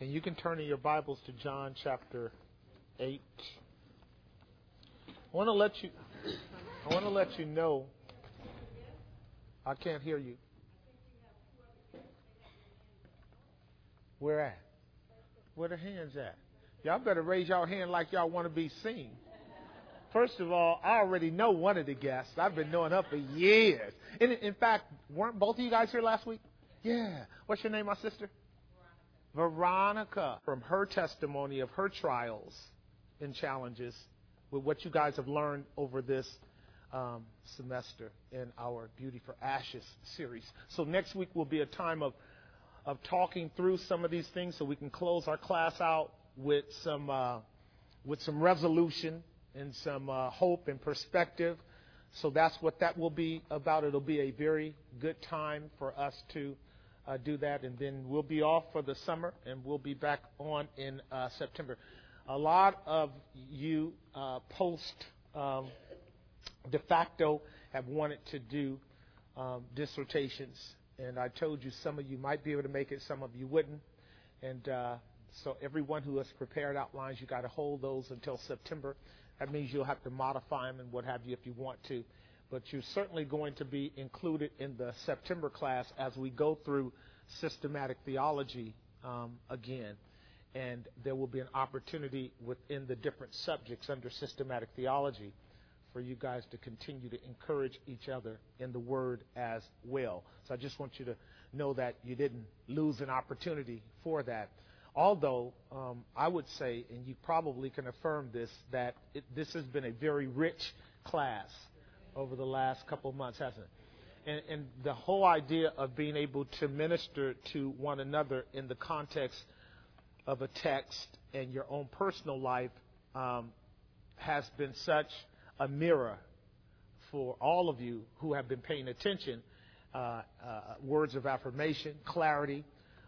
And you can turn in your Bibles to John chapter 8. I want to let you know. I can't hear you. Where at? Where the hands at? Y'all better raise your hand like y'all want to be seen. First of all, I already know one of the guests. I've been knowing her for years. In fact, weren't both of you guys here last week? Yeah. What's your name, my sister? Veronica. From her testimony of her trials and challenges with what you guys have learned over this semester in our Beauty for Ashes series. So next week will be a time of talking through some of these things so we can close our class out with some resolution and some hope and perspective. So that's what that will be about. It'll be a very good time for us to do that. And then we'll be off for the summer, and we'll be back on in September. A lot of you post de facto have wanted to do dissertations. And I told you some of you might be able to make it, some of you wouldn't. And so everyone who has prepared outlines, you got to hold those until September. That means you'll have to modify them and what have you if you want to. But you're certainly going to be included in the September class as we go through systematic theology again. And there will be an opportunity within the different subjects under systematic theology for you guys to continue to encourage each other in the Word as well. So I just want you to know that you didn't lose an opportunity for that. Although I would say, and you probably can affirm this, that this has been a very rich class over the last couple of months, hasn't it? And the whole idea of being able to minister to one another in the context of a text and your own personal life has been such a mirror for all of you who have been paying attention. Words of affirmation, clarity,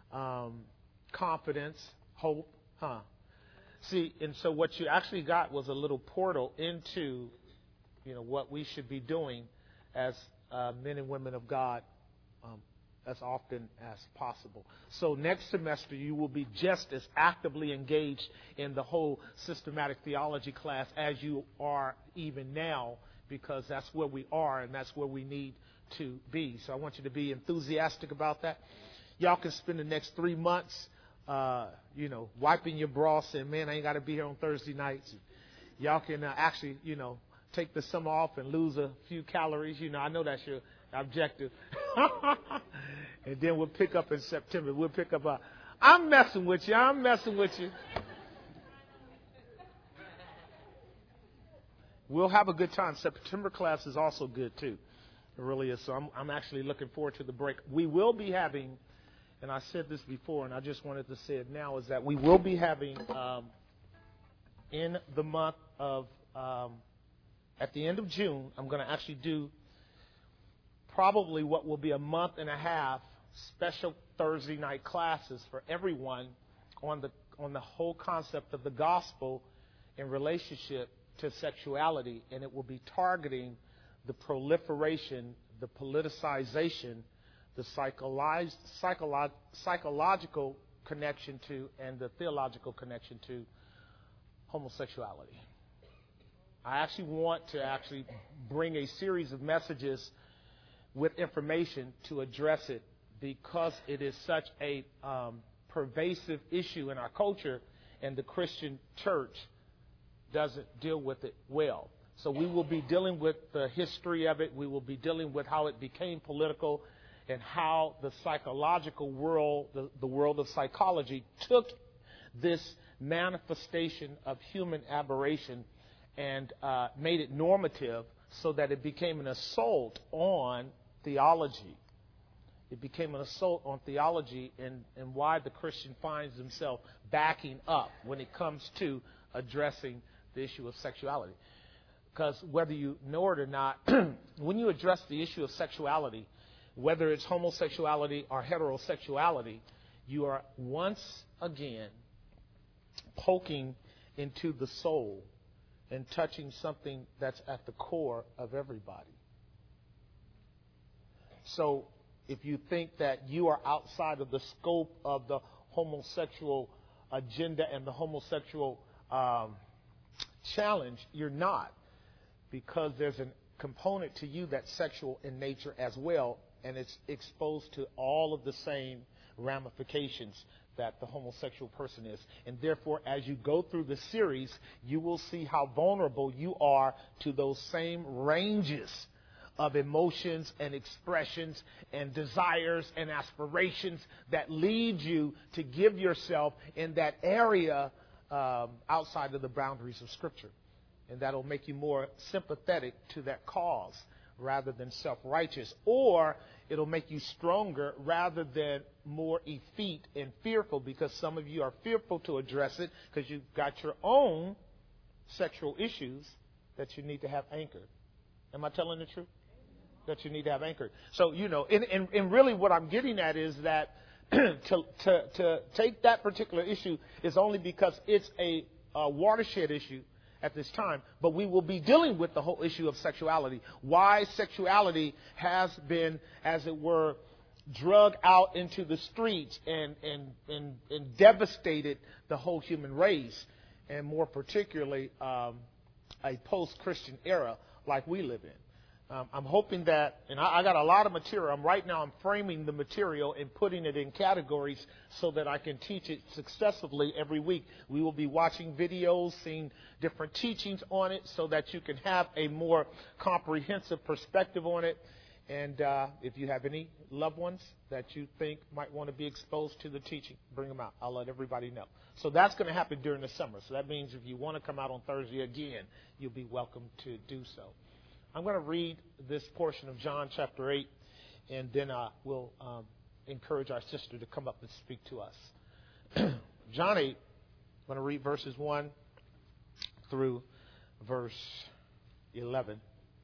confidence, hope. See, and so what you actually got was a little portal into, what we should be doing as men and women of God as often as possible. So next semester you will be just as actively engaged in the whole systematic theology class as you are even now, because that's where we are and that's where we need to be. So I want you to be enthusiastic about that. Y'all can spend the next 3 months wiping your bra saying, man, I ain't got to be here on Thursday nights. Y'all can actually, take the summer off and lose a few calories. I know that's your objective. And then we'll pick up in September. We'll pick up I'm messing with you. We'll have a good time. September class is also good, too. It really is. So I'm actually looking forward to the break. We will be having, and I said this before, and I just wanted to say it now, is that we will be having in the month of, at the end of June, I'm going to actually do probably what will be a month and a half special Thursday night classes for everyone on the whole concept of the gospel in relationship to sexuality, and it will be targeting the proliferation, the politicization, the psychological connection to, and the theological connection to homosexuality. I actually want to bring a series of messages with information to address it, because it is such a pervasive issue in our culture, and the Christian church doesn't deal with it well. So we will be dealing with the history of it. We will be dealing with how it became political and how the psychological world, the world of psychology, took this manifestation of human aberration and made it normative so that it became an assault on theology. It became an assault on theology and why the Christian finds himself backing up when it comes to addressing the issue of sexuality. Because whether you know it or not, when you address the issue of sexuality, whether it's homosexuality or heterosexuality, you are once again poking into the soul and touching something that's at the core of everybody. So if you think that you are outside of the scope of the homosexual agenda and the homosexual challenge. You're not, because there's a component to you that's sexual in nature as well, and it's exposed to all of the same ramifications that the homosexual person is. And therefore, as you go through the series, you will see how vulnerable you are to those same ranges of emotions and expressions and desires and aspirations that lead you to give yourself in that area outside of the boundaries of Scripture. And that'll make you more sympathetic to that cause rather than self-righteous. Or it'll make you stronger rather than more effete and fearful, because some of you are fearful to address it because you've got your own sexual issues that you need to have anchored. Am I telling the truth? That you need to have anchored. So, and really what I'm getting at is that to take that particular issue is only because it's a watershed issue at this time, but we will be dealing with the whole issue of sexuality. Why sexuality has been, as it were, drug out into the streets and devastated the whole human race, and more particularly a post-Christian era like we live in. I'm hoping that, and I got a lot of material. Right now I'm framing the material and putting it in categories so that I can teach it successively every week. We will be watching videos, seeing different teachings on it so that you can have a more comprehensive perspective on it. And if you have any loved ones that you think might want to be exposed to the teaching, bring them out. I'll let everybody know. So that's going to happen during the summer. So that means if you want to come out on Thursday again, you'll be welcome to do so. I'm going to read this portion of John chapter 8, and then we'll encourage our sister to come up and speak to us. John 8, I'm going to read verses 1 through verse 11.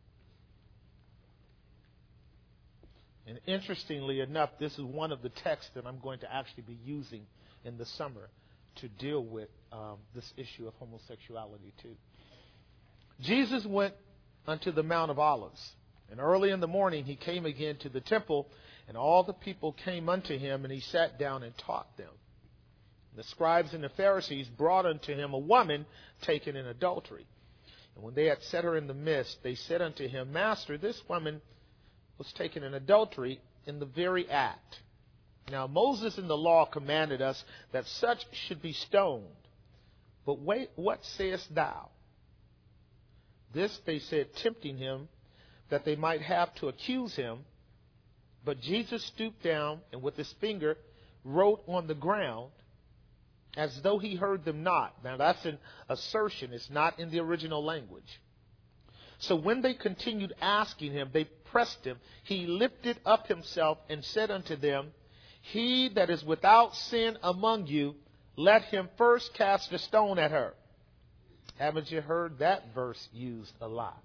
And interestingly enough, this is one of the texts that I'm going to actually be using in the summer to deal with this issue of homosexuality too. Jesus went unto the Mount of Olives, and early in the morning he came again to the temple, and all the people came unto him, and he sat down and taught them. The scribes and the Pharisees brought unto him a woman taken in adultery. And when they had set her in the midst, they said unto him, Master, this woman was taken in adultery in the very act. Now Moses in the law commanded us that such should be stoned. But wait, what sayest thou? This they said, tempting him, that they might have to accuse him. But Jesus stooped down and with his finger wrote on the ground, as though he heard them not. Now that's an assertion. It's not in the original language. So when they continued asking him, they pressed him. He lifted up himself and said unto them, He that is without sin among you, let him first cast a stone at her. Haven't you heard that verse used a lot?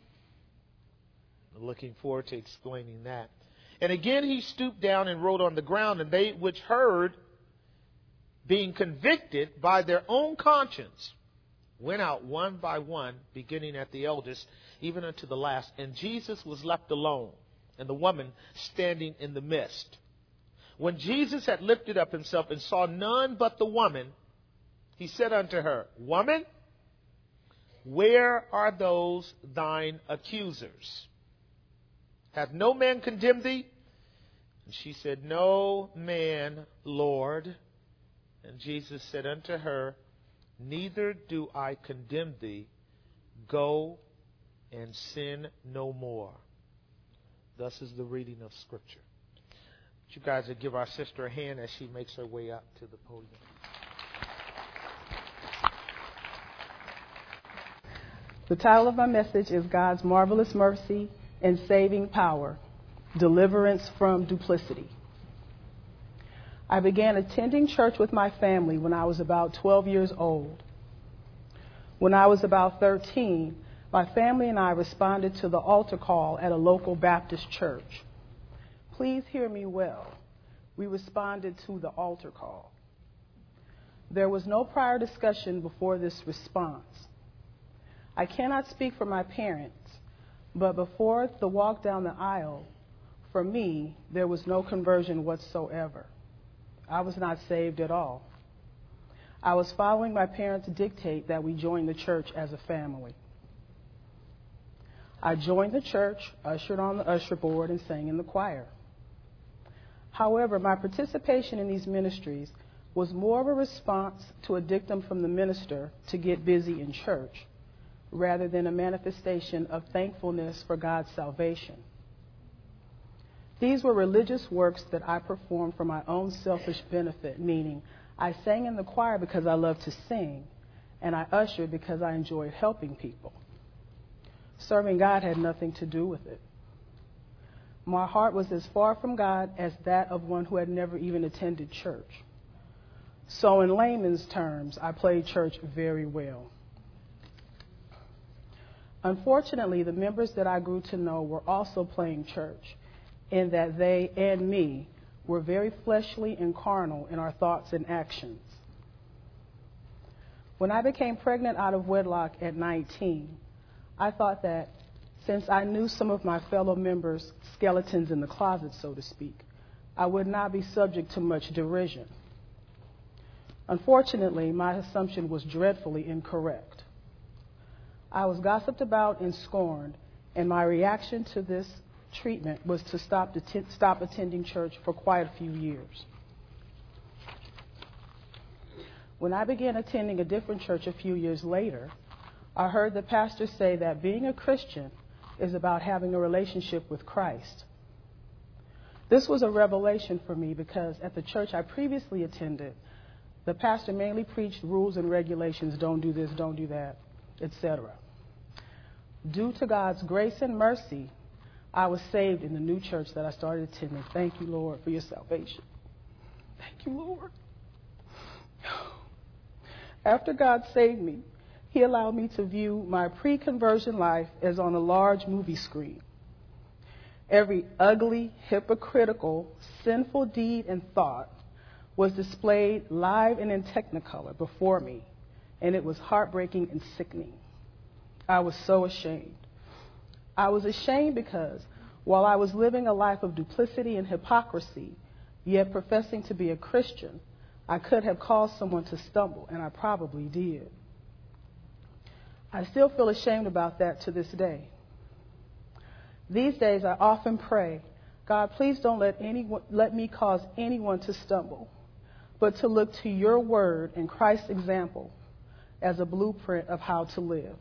Looking forward to explaining that. And again he stooped down and wrote on the ground, and they which heard, being convicted by their own conscience, went out one by one, beginning at the eldest, even unto the last. And Jesus was left alone, and the woman standing in the midst. When Jesus had lifted up himself and saw none but the woman, he said unto her, Woman, where are those thine accusers? Hath no man condemned thee? And she said, No man, Lord. And Jesus said unto her, Neither do I condemn thee. Go and sin no more. Thus is the reading of Scripture. You guys would give our sister a hand as she makes her way up to the podium. The title of my message is God's Marvelous Mercy and Saving Power, Deliverance from Duplicity. I began attending church with my family when I was about 12 years old. When I was about 13, my family and I responded to the altar call at a local Baptist church. Please hear me well. We responded to the altar call. There was no prior discussion before this response. I cannot speak for my parents, but before the walk down the aisle, for me, there was no conversion whatsoever. I was not saved at all. I was following my parents' dictate that we join the church as a family. I joined the church, ushered on the usher board, and sang in the choir. However, my participation in these ministries was more of a response to a dictum from the minister to get busy in church, rather than a manifestation of thankfulness for God's salvation. These were religious works that I performed for my own selfish benefit, meaning I sang in the choir because I loved to sing, and I ushered because I enjoyed helping people. Serving God had nothing to do with it. My heart was as far from God as that of one who had never even attended church. So in layman's terms, I played church very well. Unfortunately, the members that I grew to know were also playing church, in that they and me were very fleshly and carnal in our thoughts and actions. When I became pregnant out of wedlock at 19, I thought that since I knew some of my fellow members' skeletons in the closet, so to speak, I would not be subject to much derision. Unfortunately, my assumption was dreadfully incorrect. I was gossiped about and scorned, and my reaction to this treatment was to stop attending church for quite a few years. When I began attending a different church a few years later, I heard the pastor say that being a Christian is about having a relationship with Christ. This was a revelation for me because at the church I previously attended, the pastor mainly preached rules and regulations, don't do this, don't do that, etc. Due to God's grace and mercy, I was saved in the new church that I started attending. Thank you, Lord, for your salvation. Thank you, Lord. After God saved me, He allowed me to view my pre-conversion life as on a large movie screen. Every ugly, hypocritical, sinful deed and thought was displayed live and in Technicolor before me, and it was heartbreaking and sickening. I was so ashamed. I was ashamed because while I was living a life of duplicity and hypocrisy, yet professing to be a Christian, I could have caused someone to stumble, and I probably did. I still feel ashamed about that to this day. These days, I often pray, God, please don't let me cause anyone to stumble, but to look to your word and Christ's example as a blueprint of how to live.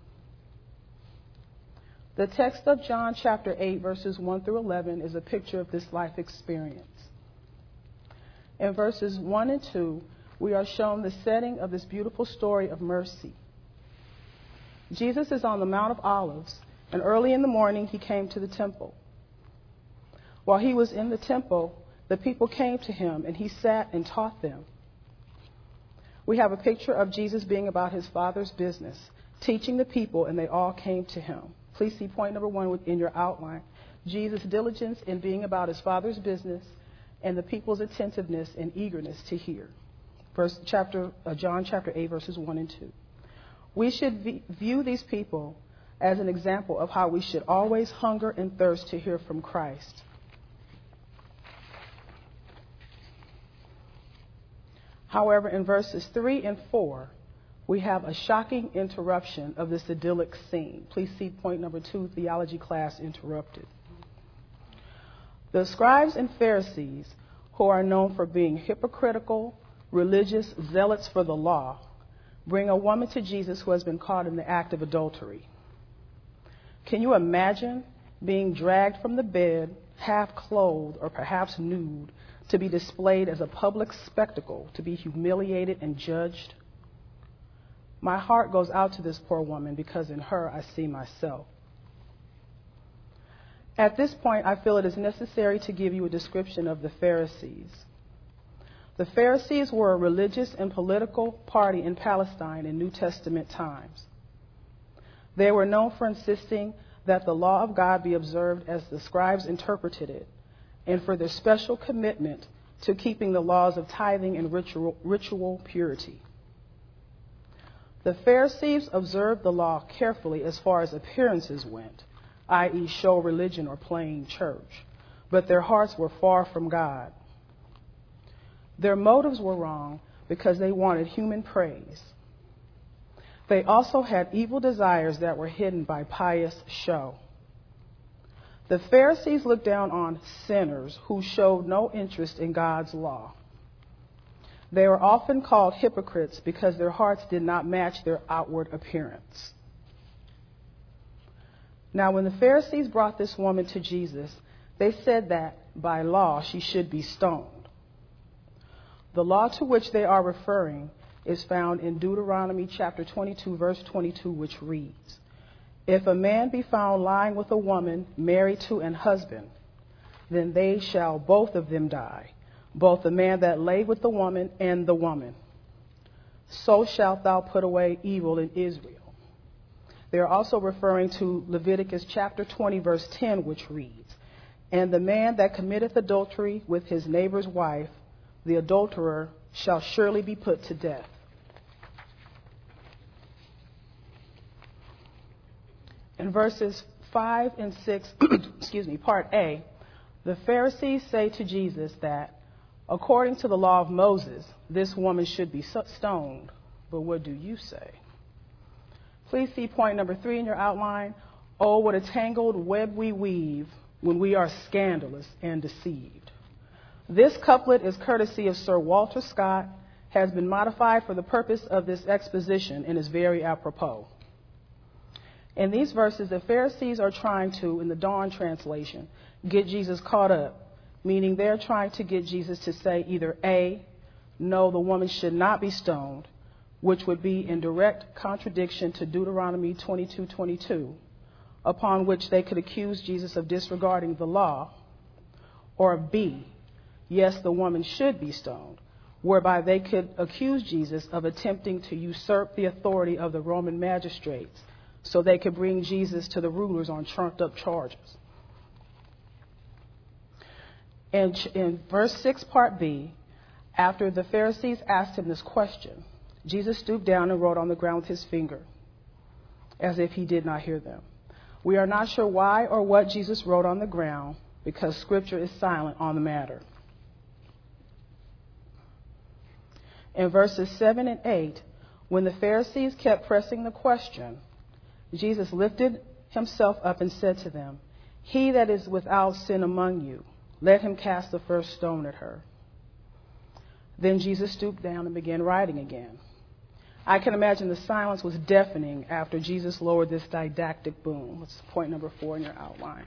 The text of John chapter 8, verses 1 through 11 is a picture of this life experience. In verses 1 and 2, we are shown the setting of this beautiful story of mercy. Jesus is on the Mount of Olives, and early in the morning he came to the temple. While he was in the temple, the people came to him, and he sat and taught them. We have a picture of Jesus being about his Father's business, teaching the people, and they all came to him. Please see point number 1 in your outline. Jesus' diligence in being about his Father's business and the people's attentiveness and eagerness to hear. John chapter 8, verses 1 and 2. We should view these people as an example of how we should always hunger and thirst to hear from Christ. However, in verses 3 and 4, we have a shocking interruption of this idyllic scene. Please see point number 2, theology class interrupted. The scribes and Pharisees, who are known for being hypocritical, religious zealots for the law, bring a woman to Jesus who has been caught in the act of adultery. Can you imagine being dragged from the bed, half clothed or perhaps nude, to be displayed as a public spectacle, to be humiliated and judged? My heart goes out to this poor woman because in her I see myself. At this point, I feel it is necessary to give you a description of the Pharisees. The Pharisees were a religious and political party in Palestine in New Testament times. They were known for insisting that the law of God be observed as the scribes interpreted it, and for their special commitment to keeping the laws of tithing and ritual purity. The Pharisees observed the law carefully as far as appearances went, i.e. show religion or playing church, but their hearts were far from God. Their motives were wrong because they wanted human praise. They also had evil desires that were hidden by pious show. The Pharisees looked down on sinners who showed no interest in God's law. They were often called hypocrites because their hearts did not match their outward appearance. Now, when the Pharisees brought this woman to Jesus, they said that by law she should be stoned. The law to which they are referring is found in Deuteronomy chapter 22, verse 22, which reads, "If a man be found lying with a woman married to an husband, then they shall both of them die, both the man that lay with the woman and the woman. So shalt thou put away evil in Israel." They are also referring to Leviticus chapter 20, verse 10, which reads, "And the man that committeth adultery with his neighbor's wife, the adulterer, shall surely be put to death." In verses 5 and 6, part A, the Pharisees say to Jesus that, according to the law of Moses, this woman should be stoned. But what do you say? Please see point number 3 in your outline. Oh, what a tangled web we weave when we are scandalous and deceived. This couplet is courtesy of Sir Walter Scott, has been modified for the purpose of this exposition, and is very apropos. In these verses, the Pharisees are trying to, in the Dawn translation, get Jesus caught up, meaning they're trying to get Jesus to say either A, no, the woman should not be stoned, which would be in direct contradiction to Deuteronomy 22:22, upon which they could accuse Jesus of disregarding the law, or B, yes, the woman should be stoned, whereby they could accuse Jesus of attempting to usurp the authority of the Roman magistrates so they could bring Jesus to the rulers on trumped-up charges. In verse 6, part B, after the Pharisees asked him this question, Jesus stooped down and wrote on the ground with his finger, as if he did not hear them. We are not sure why or what Jesus wrote on the ground, because Scripture is silent on the matter. In verses 7 and 8, when the Pharisees kept pressing the question, Jesus lifted himself up and said to them, "He that is without sin among you, let him cast the first stone at her." Then Jesus stooped down and began writing again. I can imagine the silence was deafening after Jesus lowered this didactic boom. That's point number 4 in your outline.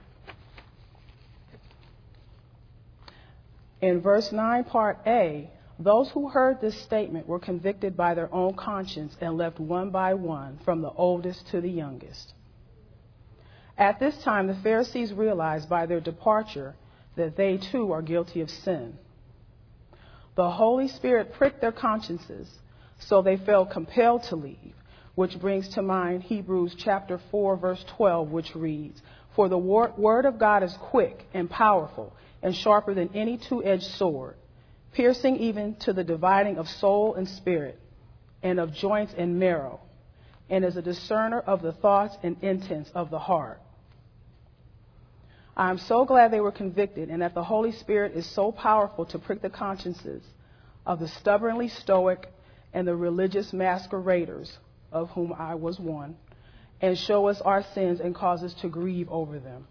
In verse 9, part A, those who heard this statement were convicted by their own conscience and left one by one, from the oldest to the youngest. At this time, the Pharisees realized by their departure that they too are guilty of sin. The Holy Spirit pricked their consciences, so they felt compelled to leave, which brings to mind Hebrews chapter 4, verse 12, which reads, "For the word of God is quick and powerful and sharper than any two-edged sword, piercing even to the dividing of soul and spirit, and of joints and marrow, and is a discerner of the thoughts and intents of the heart." I am so glad they were convicted, and that the Holy Spirit is so powerful to prick the consciences of the stubbornly stoic and the religious masqueraders, of whom I was one, and show us our sins and cause us to grieve over them.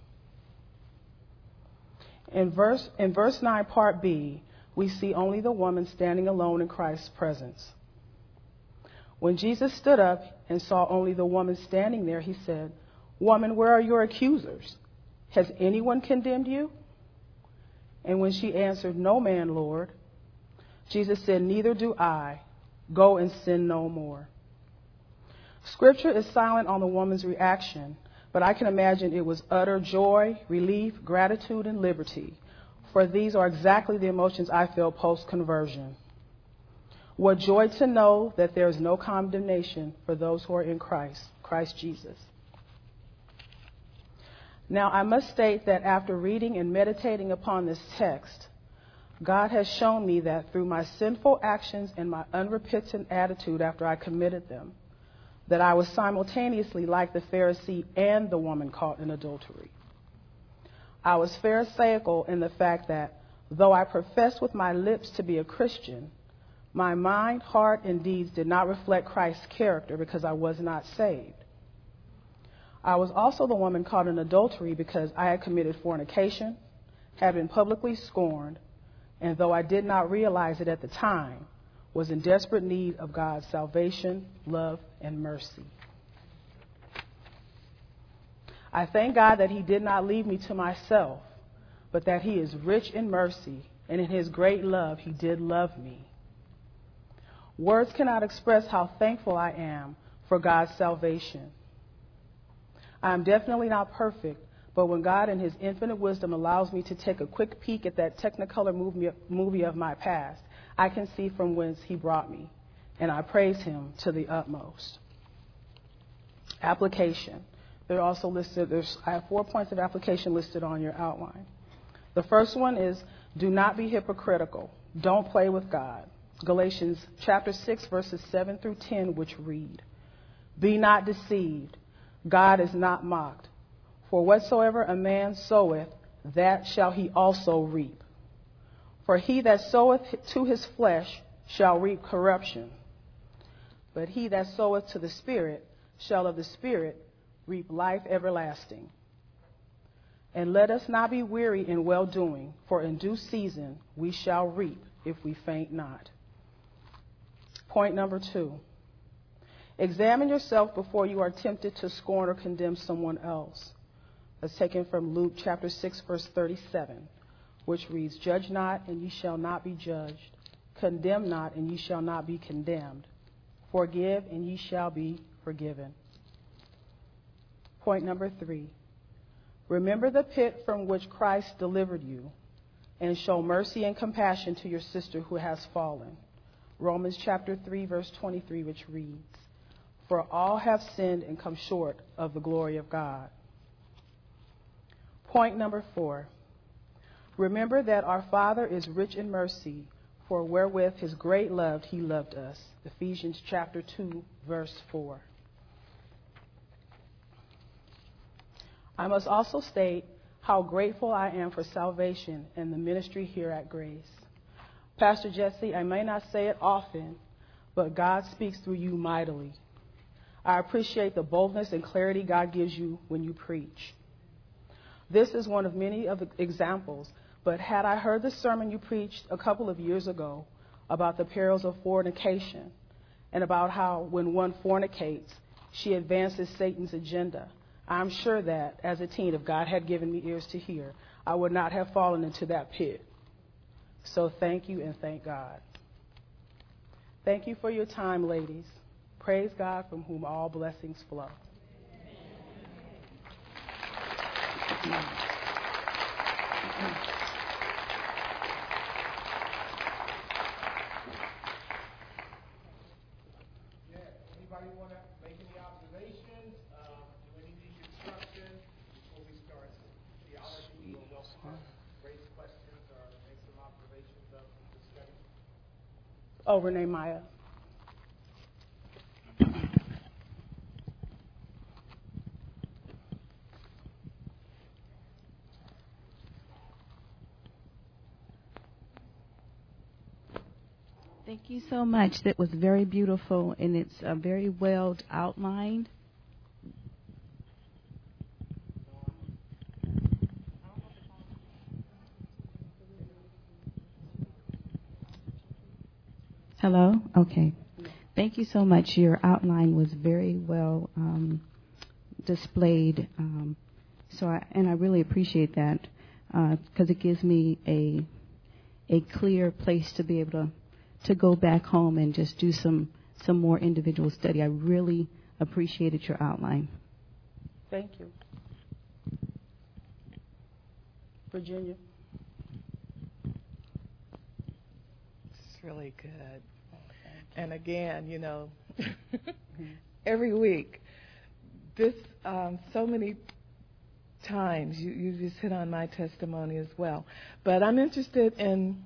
In verse 9, part B, we see only the woman standing alone in Christ's presence. When Jesus stood up and saw only the woman standing there, he said, "Woman, where are your accusers? Has anyone condemned you?" And when she answered, "No man, Lord," Jesus said, "Neither do I. Go and sin no more." Scripture is silent on the woman's reaction, but I can imagine it was utter joy, relief, gratitude, and liberty, for these are exactly the emotions I feel post-conversion. What joy to know that there is no condemnation for those who are in Christ Jesus. Now, I must state that after reading and meditating upon this text, God has shown me that through my sinful actions and my unrepentant attitude after I committed them, that I was simultaneously like the Pharisee and the woman caught in adultery. I was Pharisaical in the fact that, though I professed with my lips to be a Christian, My mind, heart, and deeds did not reflect Christ's character because I was not saved. I was also the woman caught in adultery because I had committed fornication, had been publicly scorned, and though I did not realize it at the time, was in desperate need of God's salvation, love, and mercy. I thank God that He did not leave me to myself, but that He is rich in mercy, and in His great love He did love me. Words cannot express how thankful I am for God's salvation. I am definitely not perfect, but when God in His infinite wisdom allows me to take a quick peek at that Technicolor movie of my past, I can see from whence He brought me, and I praise Him to the utmost. Application. They're also listed. I have 4 points of application listed on your outline. The first one is, do not be hypocritical. Don't play with God. Galatians chapter 6, verses 7 through 10, which read, be not deceived. God is not mocked. For whatsoever a man soweth, that shall he also reap. For he that soweth to his flesh shall reap corruption. But he that soweth to the Spirit shall of the Spirit reap life everlasting. And let us not be weary in well-doing, for in due season we shall reap if we faint not. Point number 2. Examine yourself before you are tempted to scorn or condemn someone else. That's taken from Luke chapter 6, verse 37, which reads, judge not, and ye shall not be judged. Condemn not, and ye shall not be condemned. Forgive, and ye shall be forgiven. Point number 3. Remember the pit from which Christ delivered you, and show mercy and compassion to your sister who has fallen. Romans chapter 3, verse 23, which reads, for all have sinned and come short of the glory of God. Point number 4. Remember that our Father is rich in mercy, for wherewith His great love He loved us. Ephesians chapter 2, verse 4. I must also state how grateful I am for salvation and the ministry here at Grace. Pastor Jesse, I may not say it often, but God speaks through you mightily. I appreciate the boldness and clarity God gives you when you preach. This is one of many of the examples, but had I heard the sermon you preached a couple of years ago about the perils of fornication and about how when one fornicates, she advances Satan's agenda, I'm sure that as a teen, if God had given me ears to hear, I would not have fallen into that pit. So thank you and thank God. Thank you for your time, ladies. Praise God from whom all blessings flow. Anybody want to make any observations? Do any need instruction before we start theology? We'll welcome raise questions or make some observations of the study. Oh, Renee Maya. Thank you so much. That was very beautiful, and it's very well outlined. Hello? Okay. Thank you so much. Your outline was very well displayed. I really appreciate that because it gives me a clear place to be able to go back home and just do some more individual study. I really appreciated your outline. Thank you. Virginia. It's really good. And again, every week, this so many times you just hit on my testimony as well. But I'm interested in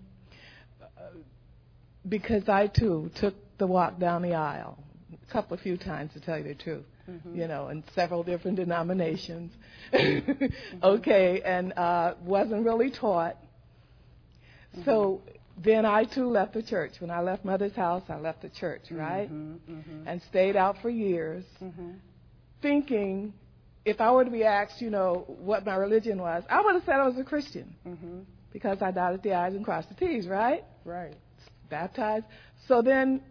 because I too took the walk down the aisle a few times, to tell you the truth. In several different denominations. Okay, and wasn't really taught. So then I too left the church. When I left Mother's house, I left the church, right? And stayed out for years, thinking if I were to be asked, what my religion was, I would have said I was a Christian because I dotted the I's and crossed the T's, right? Right. Baptized. So then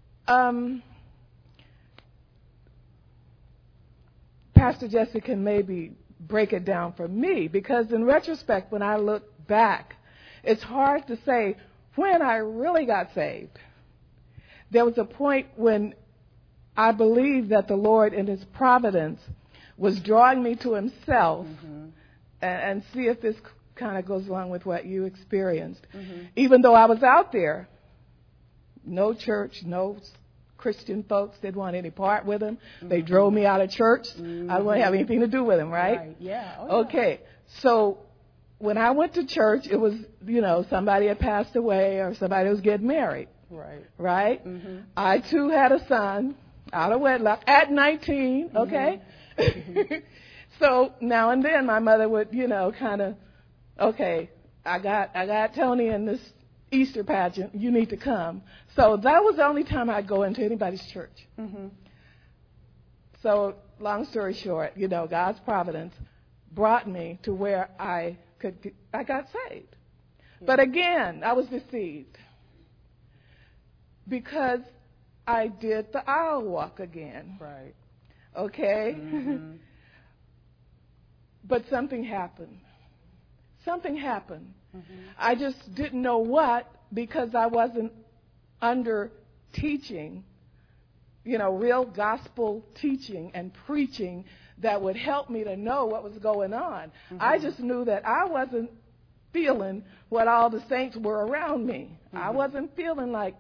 Pastor Jesse can maybe break it down for me, because in retrospect, when I look back, it's hard to say when I really got saved. There was a point when I believed that the Lord in His providence was drawing me to Himself, and see if this kind of goes along with what you experienced. Even though I was out there, no church, no Christian folks didn't want any part with Him. They drove me out of church. I didn't want to have anything to do with Him, right? Yeah. Okay. So when I went to church, it was, somebody had passed away or somebody was getting married. Right? I, too, had a son out of wedlock at 19, okay? So now and then my mother would, kind of, okay, I got Tony in this Easter pageant. You need to come. So that was the only time I'd go into anybody's church. So long story short, God's providence brought me to where I got saved. But again, I was deceived because I did the aisle walk again. Right. Okay? But something happened. I just didn't know what, because I wasn't under teaching, real gospel teaching and preaching that would help me to know what was going on. I just knew that I wasn't feeling what all the saints were around me. I wasn't feeling like,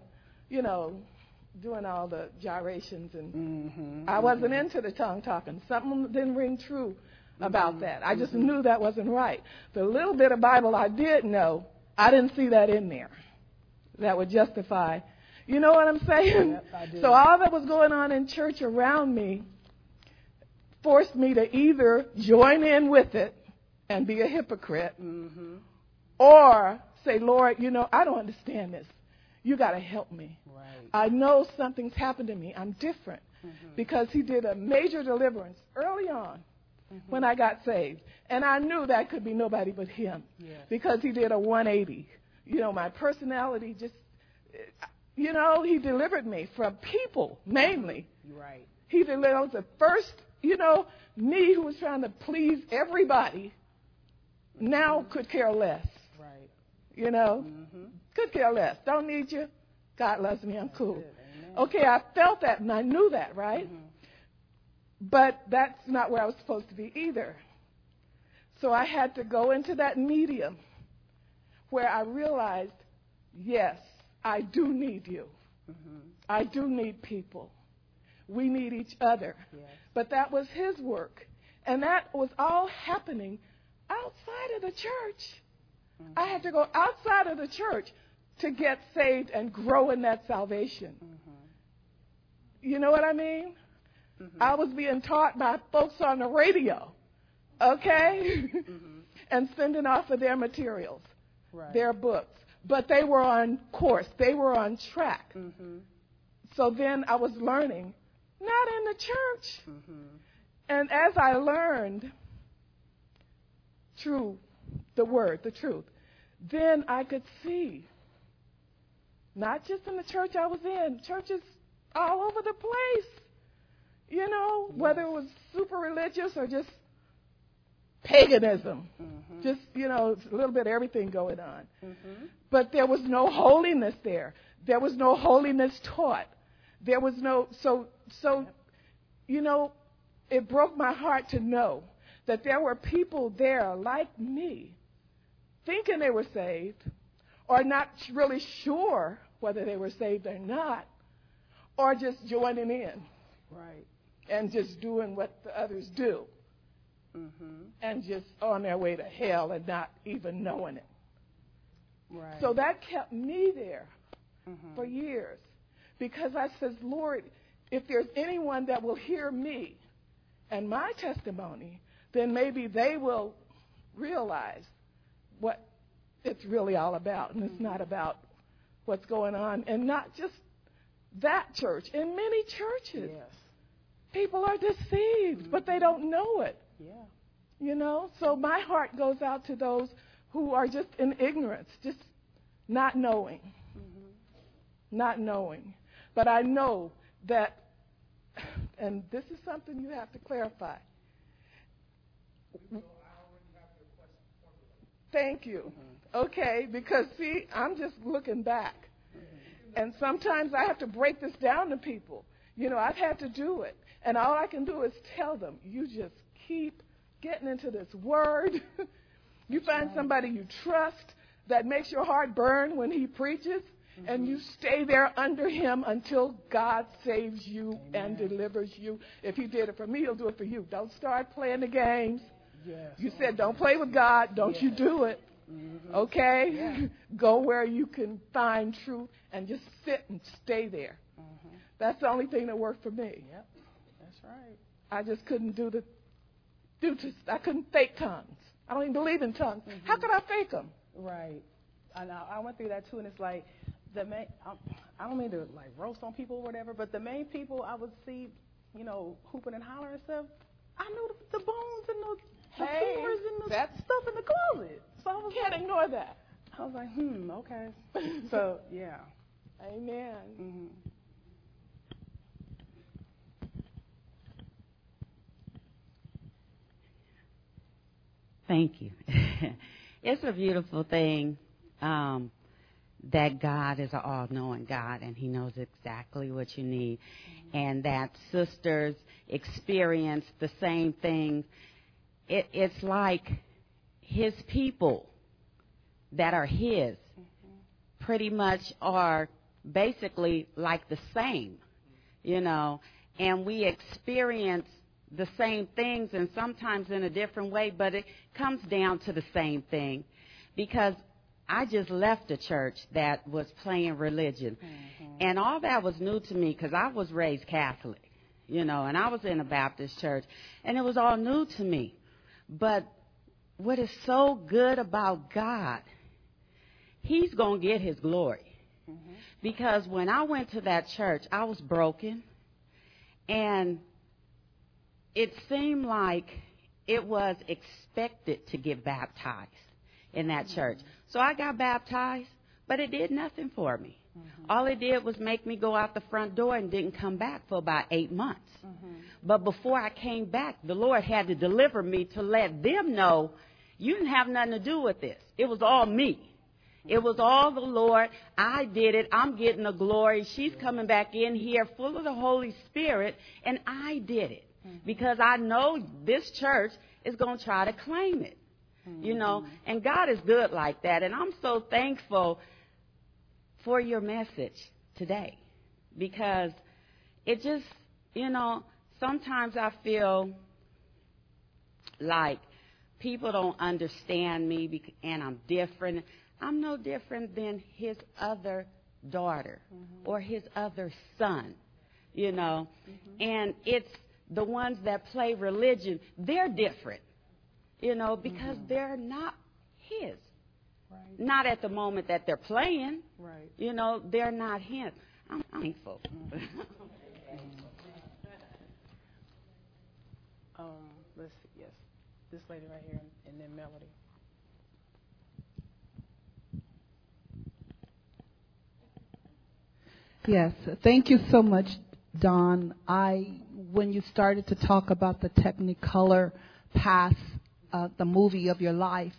doing all the gyrations, and I wasn't into the tongue talking. Something didn't ring true about that. I just knew that wasn't right. The little bit of Bible I did know, I didn't see that in there that would justify. You know what I'm saying? Yep, I do. So all that was going on in church around me forced me to either join in with it and be a hypocrite, or say, Lord, I don't understand this. You got to help me. Right. I know something's happened to me. I'm different. Because He did a major deliverance early on when I got saved. And I knew that could be nobody but Him. Yes. Because He did a 180. My personality just, He delivered me from people, mainly. Right. He delivered the first, me who was trying to please everybody now could care less. Right. Could care less. Don't need you. God loves me. I'm cool. Okay, I felt that and I knew that, right? But that's not where I was supposed to be either. So I had to go into that medium where I realized, yes, I do need you. I do need people. We need each other. Yes. But that was His work. And that was all happening outside of the church. I had to go outside of the church to get saved and grow in that salvation. You know what I mean? I was being taught by folks on the radio, okay? And sending off of their materials, their books. But they were on course. They were on track. So then I was learning, not in the church. And as I learned the word, the truth, then I could see, not just in the church I was in, churches all over the place, whether it was super religious or just paganism, just, a little bit of everything going on. But there was no holiness there. There was no holiness taught. There was no, it broke my heart to know that there were people there like me, thinking they were saved, or not really sure whether they were saved or not, or just joining in, and just doing what the others do, and just on their way to hell and not even knowing it. So that kept me there for years, because I says, Lord, if there's anyone that will hear me and my testimony, then maybe they will realize what it's really all about. And it's not about what's going on. And not just that church. In many churches, Yes. people are deceived, but they don't know it. Yeah. You know? So my heart goes out to those who are just in ignorance, just not knowing. Not knowing. But I know that, and this is something you have to clarify. Thank you. Okay, because see, I'm just looking back. And sometimes I have to break this down to people. You know, I've had to do it. And all I can do is tell them, you just keep getting into this word. You find somebody you trust that makes your heart burn when he preaches, and you stay there under him until God saves you and delivers you. If he did it for me, he'll do it for you. Don't start playing the games. Yes. You said don't play with God. Don't you do it. Okay? Yeah. Go where you can find truth and just sit and stay there. That's the only thing that worked for me. Yep. That's right. I just couldn't I couldn't fake tongues. I don't even believe in tongues. How could I fake them? Right. I went through that too, and it's like I don't mean to like roast on people or whatever, but the main people I would see, you know, hooping and hollering and stuff, I knew the bones and the tumors and the stuff in the closet. So I was Can't ignore that. I was like, okay. So yeah. Amen. Thank you. It's a beautiful thing that God is an all-knowing God, and he knows exactly what you need, and that sisters experience the same thing. It's like his people that are his pretty much are basically like the same, you know, and we experience the same things and sometimes in a different way, but it comes down to the same thing. Because I just left a church that was playing religion, and all that was new to me because I was raised Catholic, you know, and I was in a Baptist church, and it was all new to me. But what is so good about God, he's going to get his glory. Because when I went to that church, I was broken, and it seemed like it was expected to get baptized in that church. So I got baptized, but it did nothing for me. All it did was make me go out the front door and didn't come back for about 8 months. But before I came back, the Lord had to deliver me to let them know you didn't have nothing to do with this. It was all me. It was all the Lord. I did it. I'm getting the glory. She's coming back in here full of the Holy Spirit, and I did it. Because I know this church is going to try to claim it, you know, and God is good like that. And I'm so thankful for your message today, because it just, you know, sometimes I feel like people don't understand me and I'm different. I'm no different than his other daughter or his other son, you know, and it's the ones that play religion, they're different, you know, because they're not his. Right. Not at the moment that they're playing. Right. You know, they're not his. I'm thankful. Let's see, yes. This lady right here, and then Melody. Yes, thank you so much, Don. When you started to talk about the Technicolor path, the movie of your life,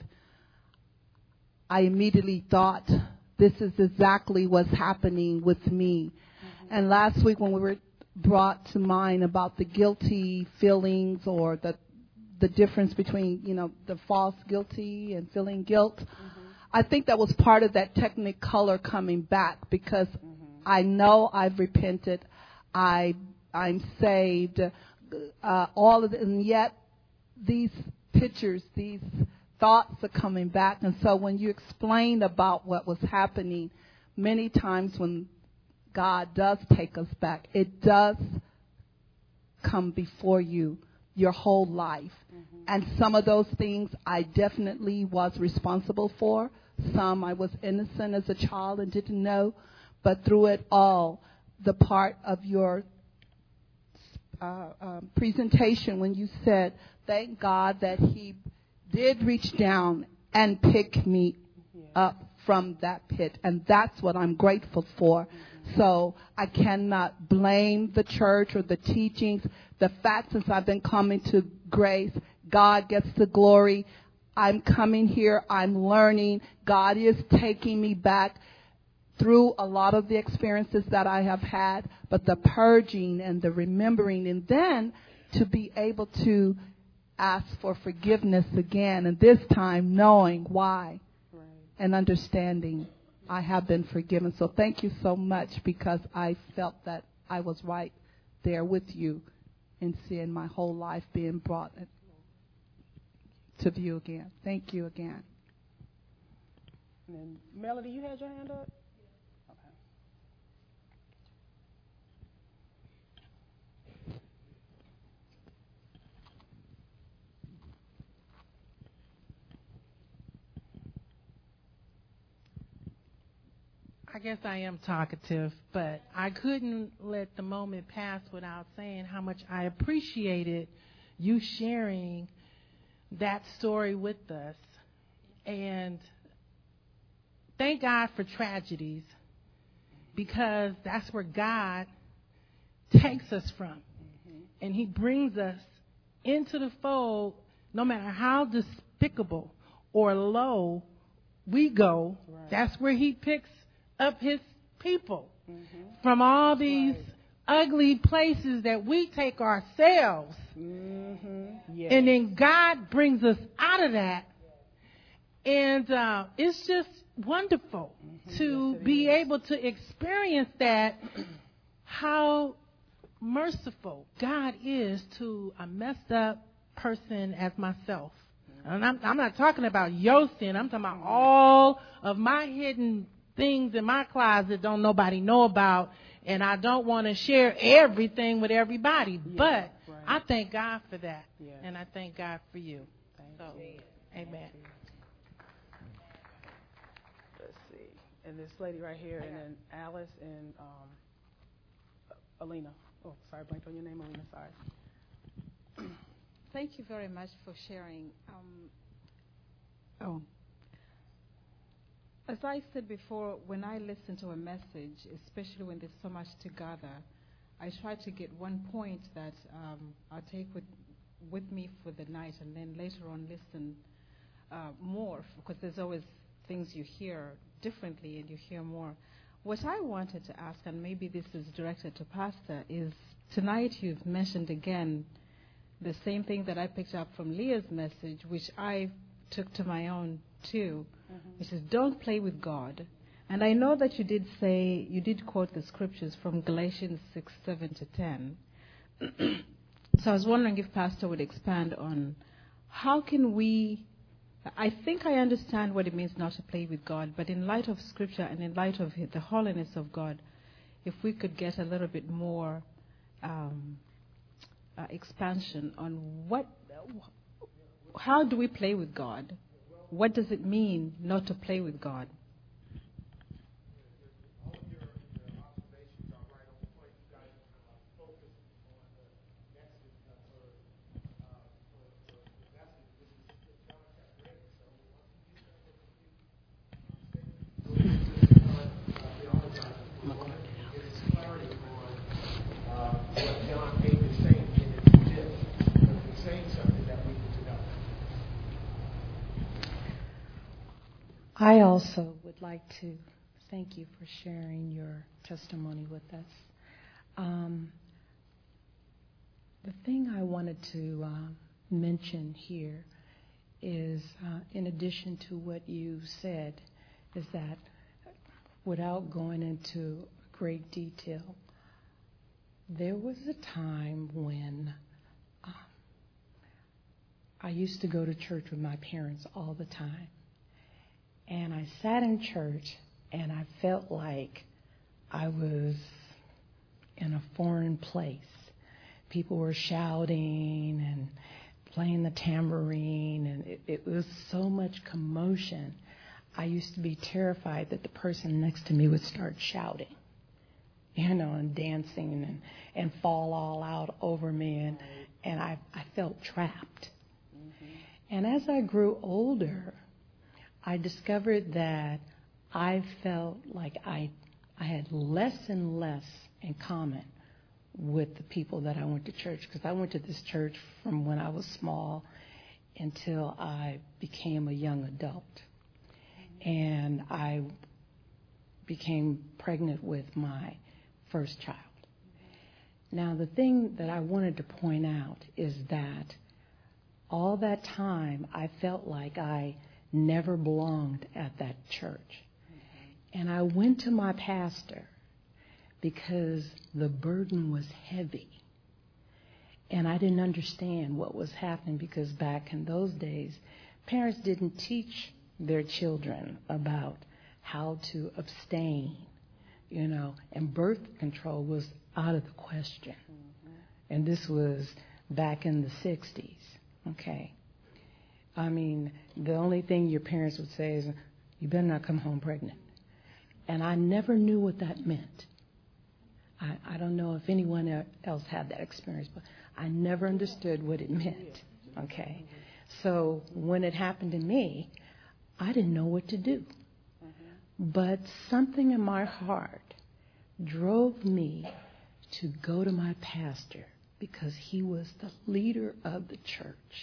I immediately thought this is exactly what's happening with me. And last week when we were brought to mind about the guilty feelings or the difference between, you know, the false guilty and feeling guilt, I think that was part of that Technicolor coming back, because I know I've repented. I'm saved, all of it, and yet these pictures, these thoughts are coming back. And so when you explained about what was happening, many times when God does take us back, it does come before you your whole life. And some of those things I definitely was responsible for. Some I was innocent as a child and didn't know. But through it all, the part of your presentation when you said, thank God that he did reach down and pick me up from that pit. And that's what I'm grateful for. So I cannot blame the church or the teachings. The fact since I've been coming to Grace, God gets the glory. I'm coming here. I'm learning. God is taking me back through a lot of the experiences that I have had, but the purging and the remembering, and then to be able to ask for forgiveness again, and this time knowing why and understanding I have been forgiven. So thank you so much, because I felt that I was right there with you in seeing my whole life being brought to view again. Thank you again. And then, Melody, you had your hand up? I guess I am talkative, but I couldn't let the moment pass without saying how much I appreciated you sharing that story with us. And thank God for tragedies, because that's where God takes us from. And he brings us into the fold, no matter how despicable or low we go. That's where he picks up his people from all these ugly places that we take ourselves. Yes. And then God brings us out of that. And it's just wonderful to be able to experience that, how merciful God is to a messed up person as myself. And I'm not talking about your sin. I'm talking about all of my hidden things in my closet don't nobody know about, and I don't want to share everything with everybody. But I thank God for that, and I thank God for you. Amen. Let's see. And this lady right here, and then Alice and Alina. Oh, sorry, blanked on your name, Alina. Sorry. Thank you very much for sharing. As I said before, when I listen to a message, especially when there's so much to gather, I try to get one point that I'll take with me for the night, and then later on listen more, because there's always things you hear differently and you hear more. What I wanted to ask, and maybe this is directed to Pastor, is tonight you've mentioned again the same thing that I picked up from Leah's message, which I took to my own too, which is don't play with God. And I know that you did quote the scriptures from Galatians 6:7-10. So I was wondering if Pastor would expand on how can we, I think I understand what it means not to play with God, but in light of scripture and in light of the holiness of God, if we could get a little bit more expansion on how do we play with God? What does it mean not to play with God? All of your observations are right on point. You guys focus on the message for the message. This is John chapter 8. So once you get that it's clarity on what John 8 is saying in its gist. It's saying something that we need to know. I also would like to thank you for sharing your testimony with us. The thing I wanted to mention here is, in addition to what you said, is that without going into great detail, there was a time when I used to go to church with my parents all the time. And I sat in church, and I felt like I was in a foreign place. People were shouting and playing the tambourine, and it was so much commotion. I used to be terrified that the person next to me would start shouting, and dancing and fall all out over me, and I felt trapped. And as I grew older, I discovered that I felt like I had less and less in common with the people that I went to church, because I went to this church from when I was small until I became a young adult. And I became pregnant with my first child. Now, the thing that I wanted to point out is that all that time I felt like I never belonged at that church. And I went to my pastor because the burden was heavy. And I didn't understand what was happening, because back in those days, parents didn't teach their children about how to abstain, and birth control was out of the question. And this was back in the 60s, okay? I mean, the only thing your parents would say is, you better not come home pregnant. And I never knew what that meant. I don't know if anyone else had that experience, but I never understood what it meant, okay? So when it happened to me, I didn't know what to do. But something in my heart drove me to go to my pastor, because he was the leader of the church.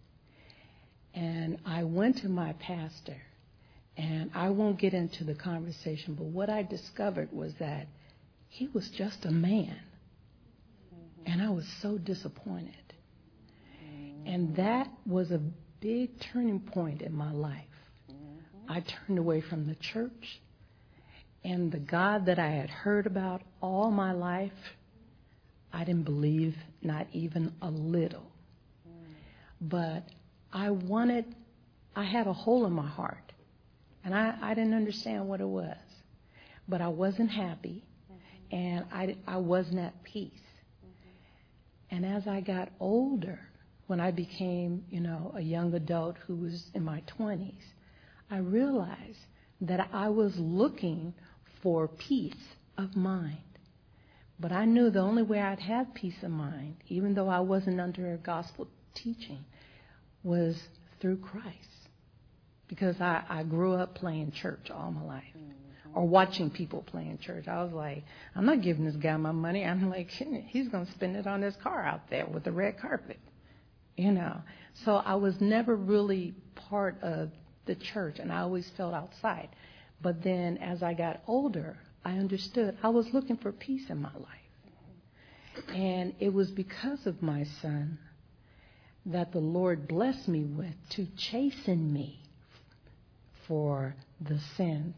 And I went to my pastor, and I won't get into the conversation, but what I discovered was that he was just a man. And I was so disappointed. And that was a big turning point in my life. I turned away from the church, and the God that I had heard about all my life, I didn't believe not even a little. But I had a hole in my heart, and I didn't understand what it was. But I wasn't happy, and I wasn't at peace. And as I got older, when I became, a young adult who was in my 20s, I realized that I was looking for peace of mind. But I knew the only way I'd have peace of mind, even though I wasn't under a gospel teaching, was through Christ. Because I grew up playing church all my life, or watching people play in church. I was like, I'm not giving this guy my money. I'm like, he's going to spend it on his car out there with the red carpet, So I was never really part of the church, and I always felt outside. But then as I got older, I understood I was looking for peace in my life. And it was because of my son that the Lord blessed me with to chasten me for the sins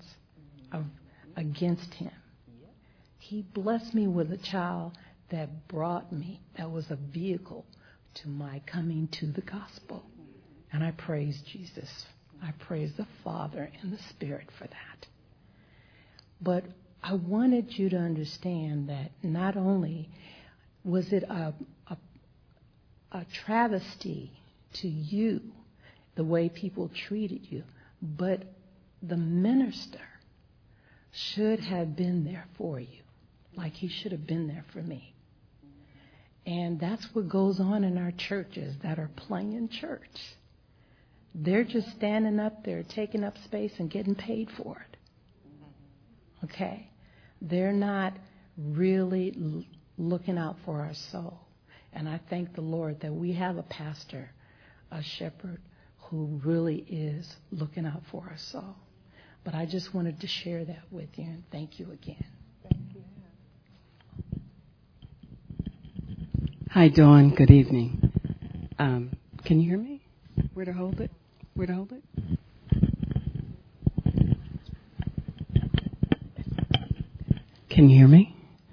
against him. He blessed me with a child that was a vehicle to my coming to the gospel. And I praise Jesus. I praise the Father and the Spirit for that. But I wanted you to understand that not only was it a travesty to you, the way people treated you, but the minister should have been there for you, like he should have been there for me. And that's what goes on in our churches that are playing church. They're just standing up there, taking up space and getting paid for it. Okay? They're not really looking out for our soul. And I thank the Lord that we have a pastor, a shepherd, who really is looking out for our soul. But I just wanted to share that with you, and thank you again. Thank you. Hi, Dawn. Good evening. Can you hear me? Where to hold it? Where to hold it? Can you hear me?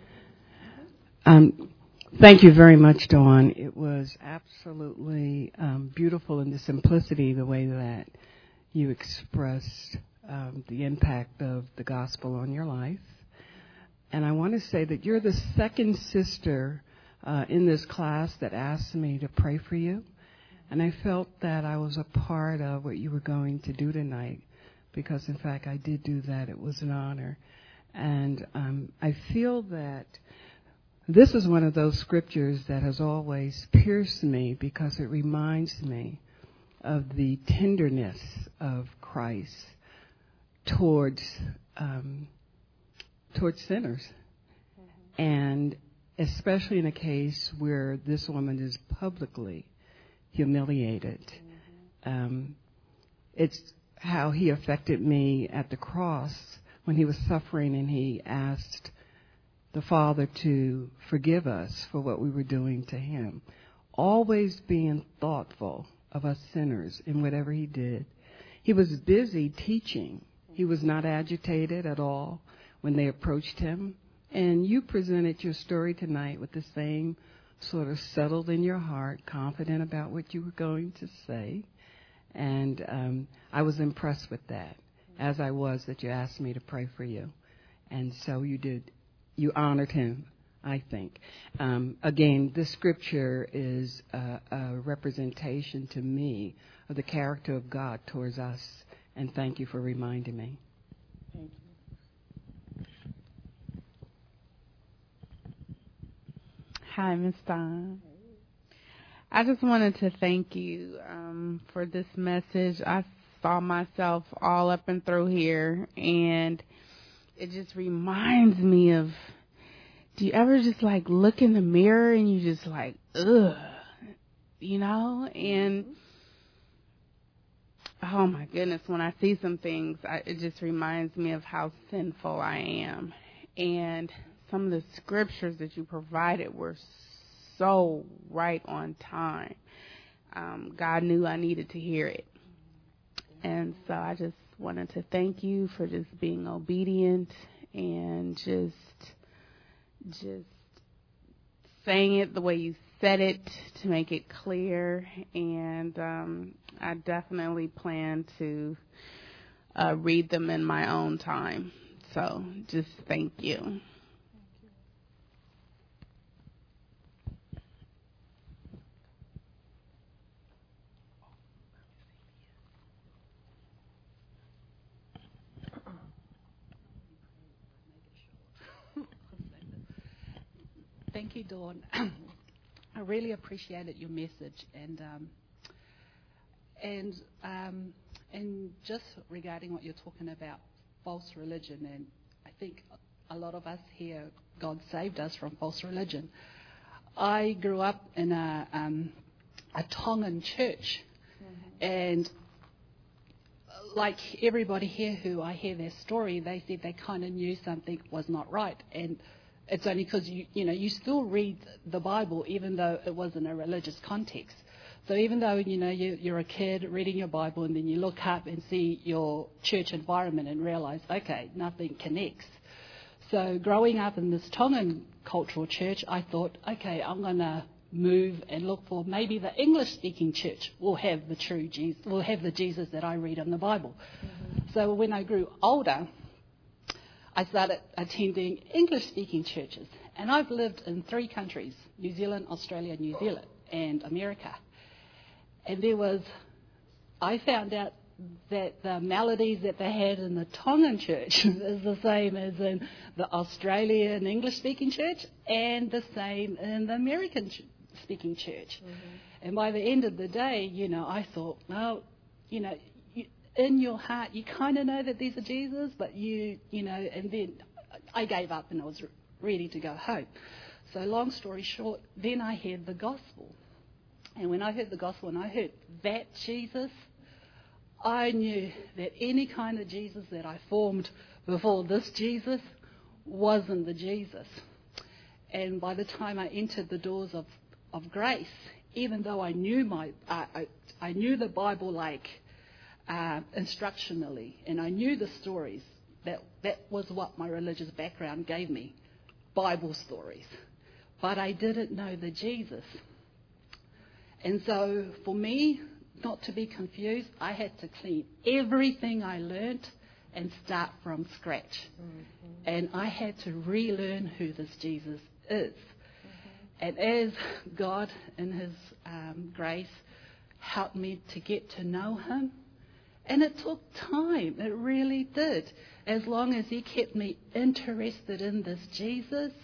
Thank you very much, Dawn. It was absolutely beautiful in the simplicity, the way that you expressed the impact of the gospel on your life. And I want to say that you're the second sister in this class that asked me to pray for you. And I felt that I was a part of what you were going to do tonight because, in fact, I did do that. It was an honor. And I feel that this is one of those scriptures that has always pierced me because it reminds me of the tenderness of Christ towards sinners. Mm-hmm. And especially in a case where this woman is publicly humiliated. Mm-hmm. It's how he affected me at the cross when he was suffering and he asked the Father to forgive us for what we were doing to him. Always being thoughtful of us sinners in whatever he did. He was busy teaching. He was not agitated at all when they approached him. And you presented your story tonight with the same sort of settled in your heart, confident about what you were going to say. And I was impressed with that, as I was that you asked me to pray for you. And so you did. You honored him, I think. Again, this scripture is a representation to me of the character of God towards us. And thank you for reminding me. Thank you. Hi, Ms. Dawn. I just wanted to thank you for this message. I saw myself all up and through here, and it just reminds me of, do you ever just like look in the mirror and you just like, ugh, you know? And oh my goodness, when I see some things, it just reminds me of how sinful I am. And some of the scriptures that you provided were so right on time. God knew I needed to hear it. And so I just wanted to thank you for just being obedient and just saying it the way you said it to make it clear. And I definitely plan to read them in my own time. So just thank you. Thank you, Dawn. I really appreciated your message, and just regarding what you're talking about, false religion, and I think a lot of us here, God saved us from false religion. I grew up in a Tongan church, and like everybody here who I hear their story, they said they kind of knew something was not right, and it's only because you still read the Bible even though it was in a religious context. So even though you're a kid reading your Bible and then you look up and see your church environment and realize, okay, nothing connects. So growing up in this Tongan cultural church, I thought, okay, I'm going to move and look for maybe the English-speaking church will have the true Jesus, will have the Jesus that I read in the Bible. Mm-hmm. So when I grew older, I started attending English-speaking churches. And I've lived in 3 countries, New Zealand, Australia, New Zealand, and America. And I found out that the melodies that they had in the Tongan church is the same as in the Australian English-speaking church and the same in the American-speaking church. Mm-hmm. And by the end of the day, I thought, well, in your heart, you kind of know that there's a Jesus, but and then I gave up and I was ready to go home. So long story short, then I heard the gospel. And when I heard the gospel and I heard that Jesus, I knew that any kind of Jesus that I formed before this Jesus wasn't the Jesus. And by the time I entered the doors of grace, even though I knew I knew the Bible like instructionally, and I knew the stories. That was what my religious background gave me, Bible stories. But I didn't know the Jesus. And so for me, not to be confused, I had to clean everything I learnt and start from scratch. Mm-hmm. And I had to relearn who this Jesus is. Mm-hmm. And as God in his grace helped me to get to know him, And it took time. It really did. As long as he kept me interested in this Jesus,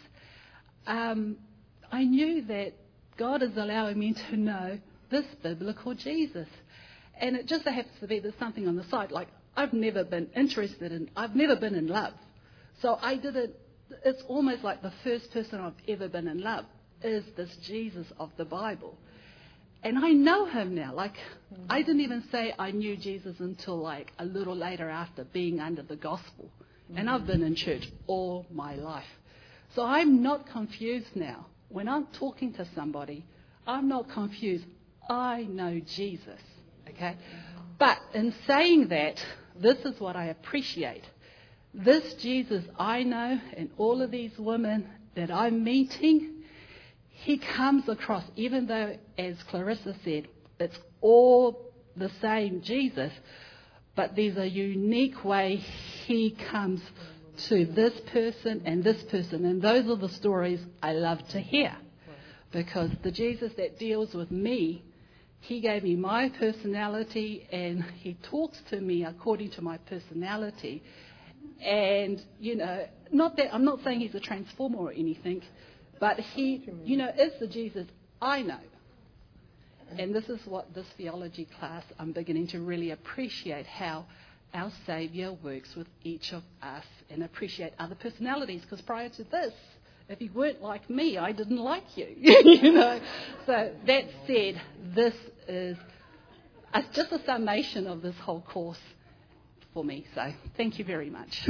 I knew that God is allowing me to know this biblical Jesus. And it just so happens to be there's something on the side. Like, I've never been in love. So I did it. It's almost like the first person I've ever been in love is this Jesus of the Bible. And I know him now. Like, I didn't even say I knew Jesus until like a little later after being under the gospel. And I've been in church all my life. So I'm not confused now. When I'm talking to somebody, I'm not confused. I know Jesus. Okay? But in saying that, this is what I appreciate. This Jesus I know and all of these women that I'm meeting, he comes across, even though, as Clarissa said, it's all the same Jesus, but there's a unique way he comes to this person and this person. And those are the stories I love to hear. Because the Jesus that deals with me, he gave me my personality and he talks to me according to my personality. And, you know, I'm not saying he's a transformer or anything, but he, you know, is the Jesus I know. And this is what this theology class, I'm beginning to really appreciate how our Saviour works with each of us and appreciate other personalities. Because prior to this, if you weren't like me, I didn't like you. You know. So that said, this is just a summation of this whole course for me. So thank you very much.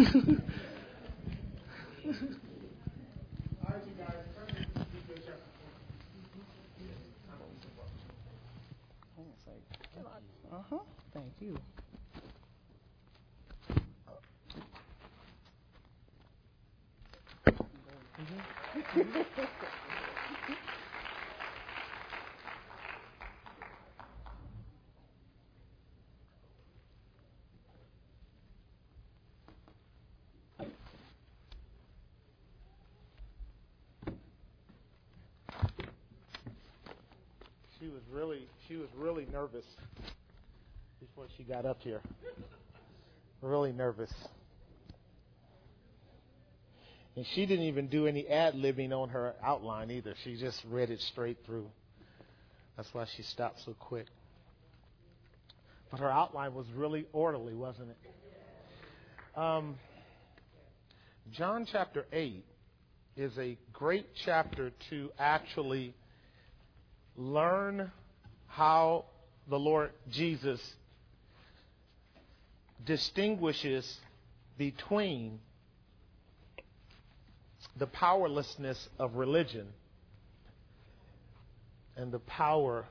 Thank you. She was really nervous before she got up here. Really nervous. And she didn't even do any ad-libbing on her outline either. She just read it straight through. That's why she stopped so quick. But her outline was really orderly, wasn't it? John chapter 8 is a great chapter to actually learn how the Lord Jesus distinguishes between the powerlessness of religion and the power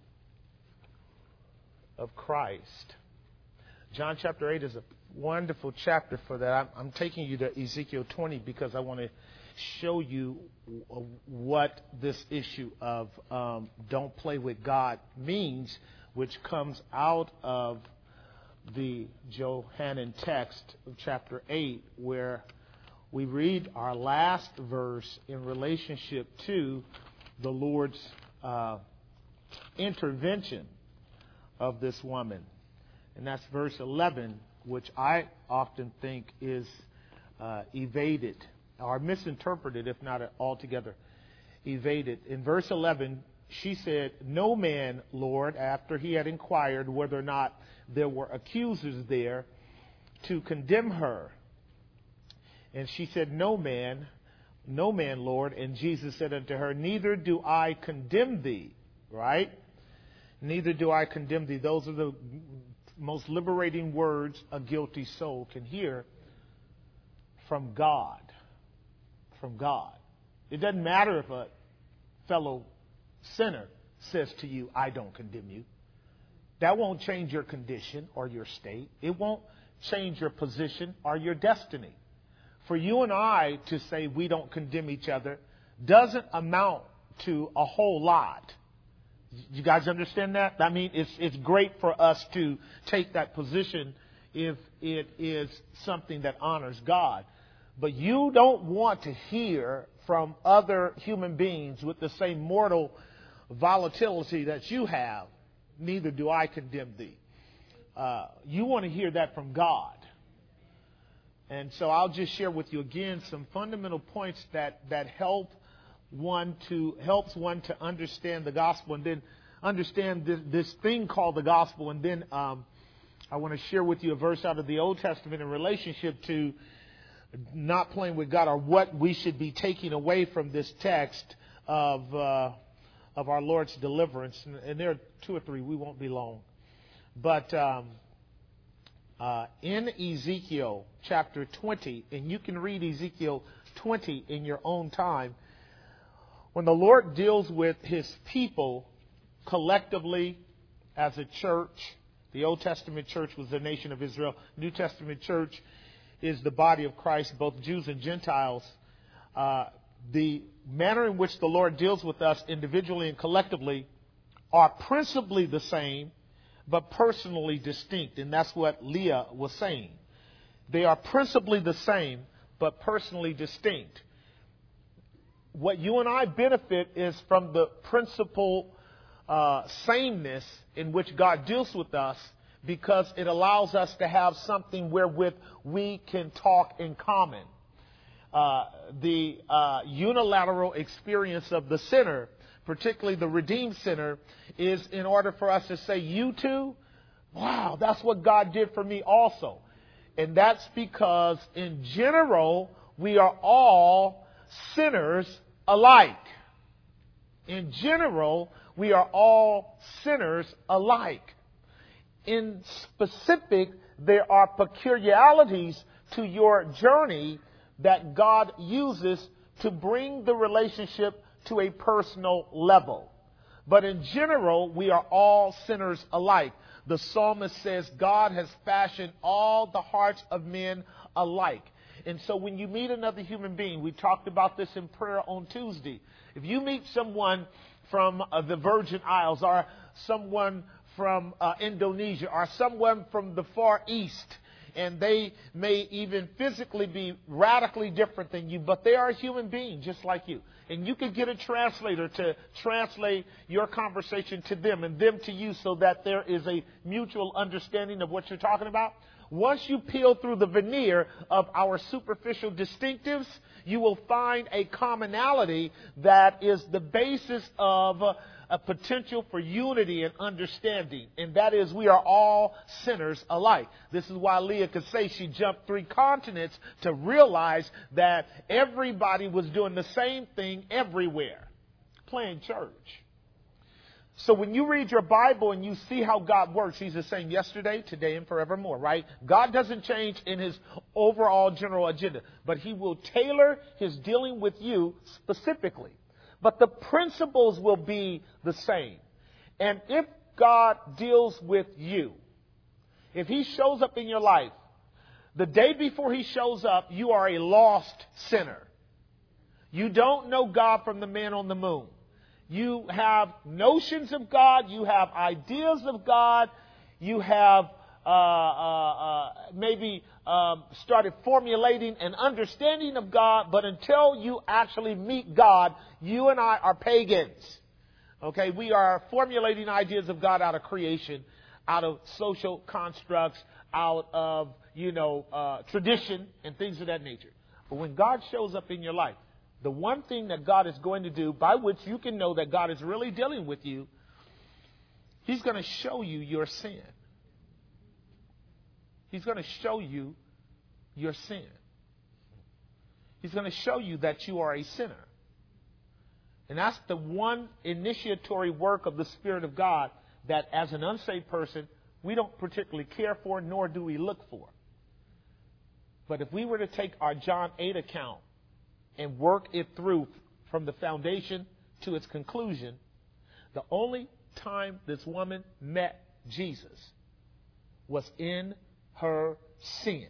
of Christ. John chapter 8 is a wonderful chapter for that. I'm taking you to Ezekiel 20 because I want to show you what this issue of don't play with God means, which comes out of the Johannine text of chapter 8, where we read our last verse in relationship to the Lord's intervention of this woman. And that's verse 11, which I often think is evaded or misinterpreted, if not altogether evaded. In verse 11, she said, "No man, Lord," after he had inquired whether or not there were accusers there to condemn her. And she said, no man, Lord. And Jesus said unto her, "Neither do I condemn thee." Right? "Neither do I condemn thee." Those are the most liberating words a guilty soul can hear from God. From God. It doesn't matter if a fellow sinner says to you, "I don't condemn you." That won't change your condition or your state. It won't change your position or your destiny. For you and I to say we don't condemn each other doesn't amount to a whole lot. You guys understand that? I mean, it's great for us to take that position if it is something that honors God. But you don't want to hear from other human beings with the same mortal volatility that you have, "Neither do I condemn thee." you want to hear that from God. And so I'll just share with you again some fundamental points that helps one to understand the gospel and then understand this thing called the gospel. And then I want to share with you a verse out of the Old Testament in relationship to not playing with God, or what we should be taking away from this text of our Lord's deliverance. And there are 2 or 3. We won't be long. But in Ezekiel chapter 20, and you can read Ezekiel 20 in your own time, when the Lord deals with His people collectively as a church. The Old Testament church was the nation of Israel. New Testament church is the body of Christ, both Jews and Gentiles. The manner in which the Lord deals with us individually and collectively are principally the same, but personally distinct. And that's what Leah was saying. They are principally the same, but personally distinct. What you and I benefit is from the principal sameness in which God deals with us, because it allows us to have something wherewith we can talk in common. The unilateral experience of the sinner, particularly the redeemed sinner, is in order for us to say, you too? Wow, that's what God did for me also. And that's because in general, we are all sinners alike. In general, we are all sinners alike. In specific, there are peculiarities to your journey that God uses to bring the relationship to a personal level. But in general, we are all sinners alike. The psalmist says God has fashioned all the hearts of men alike. And so when you meet another human being, we talked about this in prayer on Tuesday. If you meet someone from the Virgin Isles, or someone from Indonesia, or someone from the Far East, and they may even physically be radically different than you, but they are a human being just like you. And you can get a translator to translate your conversation to them and them to you, so that there is a mutual understanding of what you're talking about. Once you peel through the veneer of our superficial distinctives, you will find a commonality that is the basis of a potential for unity and understanding. And that is, we are all sinners alike. This is why Leah could say she jumped 3 continents to realize that everybody was doing the same thing everywhere, playing church. So when you read your Bible and you see how God works, He's the same yesterday, today, and forevermore, right? God doesn't change in His overall general agenda, but He will tailor His dealing with you specifically. But the principles will be the same. And if God deals with you, if He shows up in your life, the day before He shows up, you are a lost sinner. You don't know God from the man on the moon. You have notions of God. You have ideas of God. You have maybe started formulating an understanding of God. But until you actually meet God, you and I are pagans. Okay, we are formulating ideas of God out of creation, out of social constructs, out of, tradition and things of that nature. But when God shows up in your life, the one thing that God is going to do by which you can know that God is really dealing with you, He's going to show you your sin. He's going to show you your sin. He's going to show you that you are a sinner. And that's the one initiatory work of the Spirit of God that as an unsaved person, we don't particularly care for, nor do we look for. But if we were to take our John 8 account and work it through from the foundation to its conclusion, the only time this woman met Jesus was in her sin.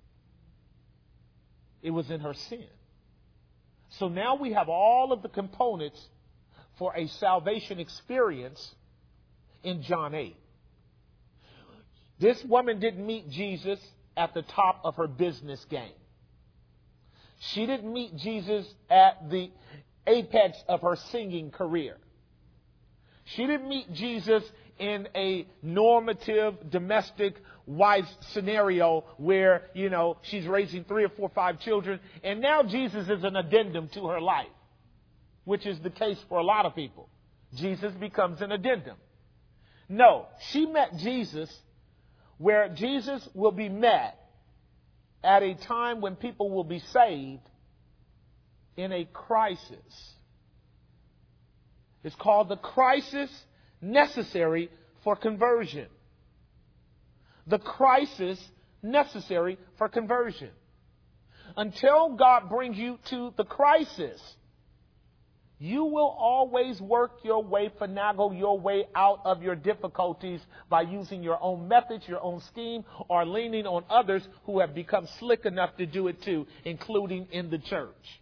It was in her sin. So now we have all of the components for a salvation experience in John 8. This woman didn't meet Jesus at the top of her business game. She didn't meet Jesus at the apex of her singing career. She didn't meet Jesus in a normative domestic wife scenario where, she's raising 3 or 4 or 5 children, and now Jesus is an addendum to her life, which is the case for a lot of people. Jesus becomes an addendum. No, she met Jesus where Jesus will be met at a time when people will be saved in a crisis. It's called the crisis necessary for conversion. The crisis necessary for conversion. Until God brings you to the crisis, you will always work your way, finagle your way out of your difficulties by using your own methods, your own scheme, or leaning on others who have become slick enough to do it too, including in the church.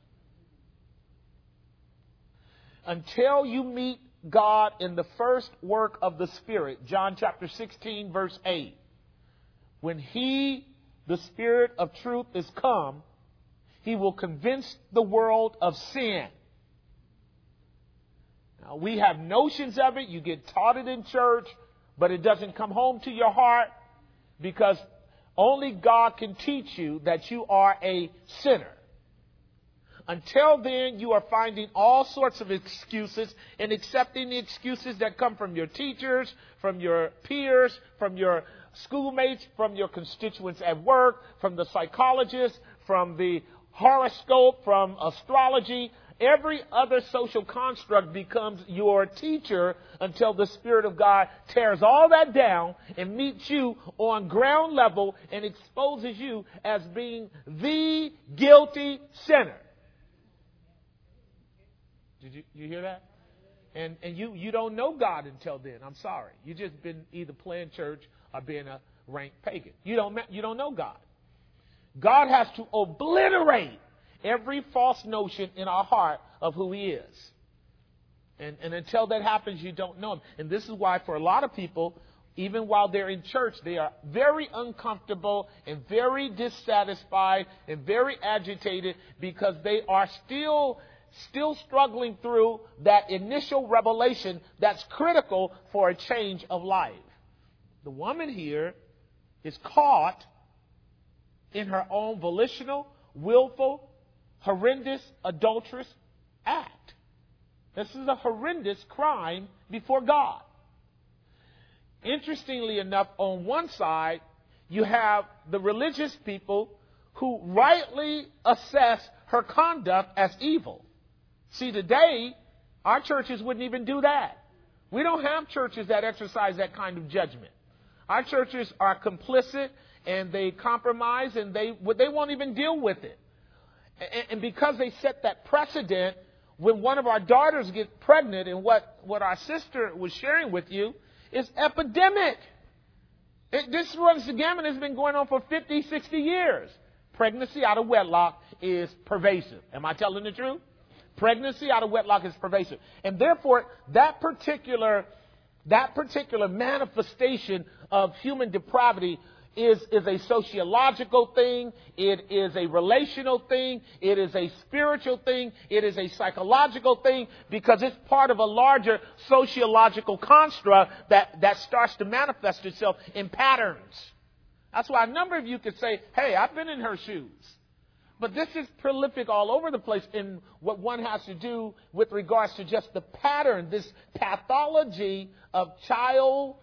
Until you meet God in the first work of the Spirit, John chapter 16, verse 8, when He, the Spirit of truth, is come, He will convince the world of sin. Now, we have notions of it. You get taught it in church, but it doesn't come home to your heart because only God can teach you that you are a sinner. Until then, you are finding all sorts of excuses and accepting the excuses that come from your teachers, from your peers, from your schoolmates, from your constituents at work, from the psychologist, from the horoscope, from astrology. Every other social construct becomes your teacher until the Spirit of God tears all that down and meets you on ground level and exposes you as being the guilty sinner. Did you hear that? And you don't know God until then. I'm sorry. You just been either playing church or being a rank pagan. You don't know God. God has to obliterate every false notion in our heart of who He is. And until that happens, you don't know Him. And this is why for a lot of people, even while they're in church, they are very uncomfortable and very dissatisfied and very agitated because they are still struggling through that initial revelation that's critical for a change of life. The woman here is caught in her own volitional, willful, horrendous, adulterous act. This is a horrendous crime before God. Interestingly enough, on one side, you have the religious people who rightly assess her conduct as evil. See, today, our churches wouldn't even do that. We don't have churches that exercise that kind of judgment. Our churches are complicit and they compromise and they won't even deal with it. And because they set that precedent, when one of our daughters gets pregnant, and what our sister was sharing with you is epidemic. This runs the gamut. Has been going on for 50, 60 years. Pregnancy out of wedlock is pervasive. Am I telling the truth? Pregnancy out of wedlock is pervasive. And therefore, that particular manifestation of human depravity is a sociological thing. It is a relational thing. It is a spiritual thing. It is a psychological thing because it's part of a larger sociological construct that starts to manifest itself in patterns. That's why a number of you could say, hey, I've been in her shoes. But this is prolific all over the place in what one has to do with regards to just the pattern, this pathology of children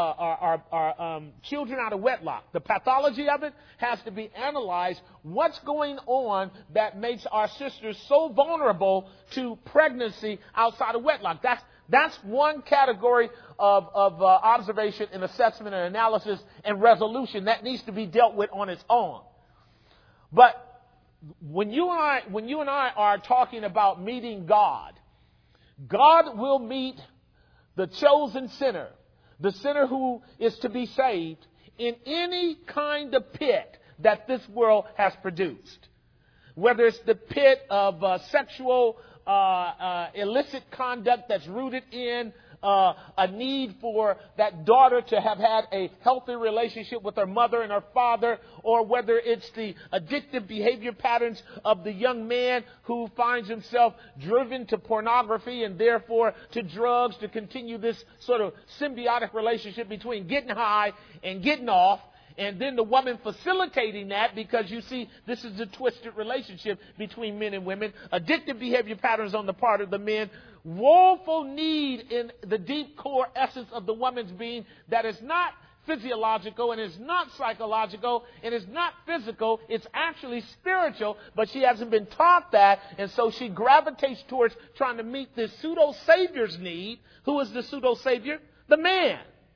out of wedlock. The pathology of it has to be analyzed. What's going on that makes our sisters so vulnerable to pregnancy outside of wedlock? That's one category of observation and assessment and analysis and resolution that needs to be dealt with on its own. But when you and I are talking about meeting God, God will meet the chosen sinner, the sinner who is to be saved, in any kind of pit that this world has produced. Whether it's the pit of sexual illicit conduct that's rooted in a need for that daughter to have had a healthy relationship with her mother and her father, or whether it's the addictive behavior patterns of the young man who finds himself driven to pornography and therefore to drugs to continue this sort of symbiotic relationship between getting high and getting off. And then the woman facilitating that, because you see, this is a twisted relationship between men and women. Addictive behavior patterns on the part of the men. Woeful need in the deep core essence of the woman's being that is not physiological and is not psychological and is not physical. It's actually spiritual, but she hasn't been taught that. And so she gravitates towards trying to meet this pseudo-savior's need. Who is the pseudo-savior? The man.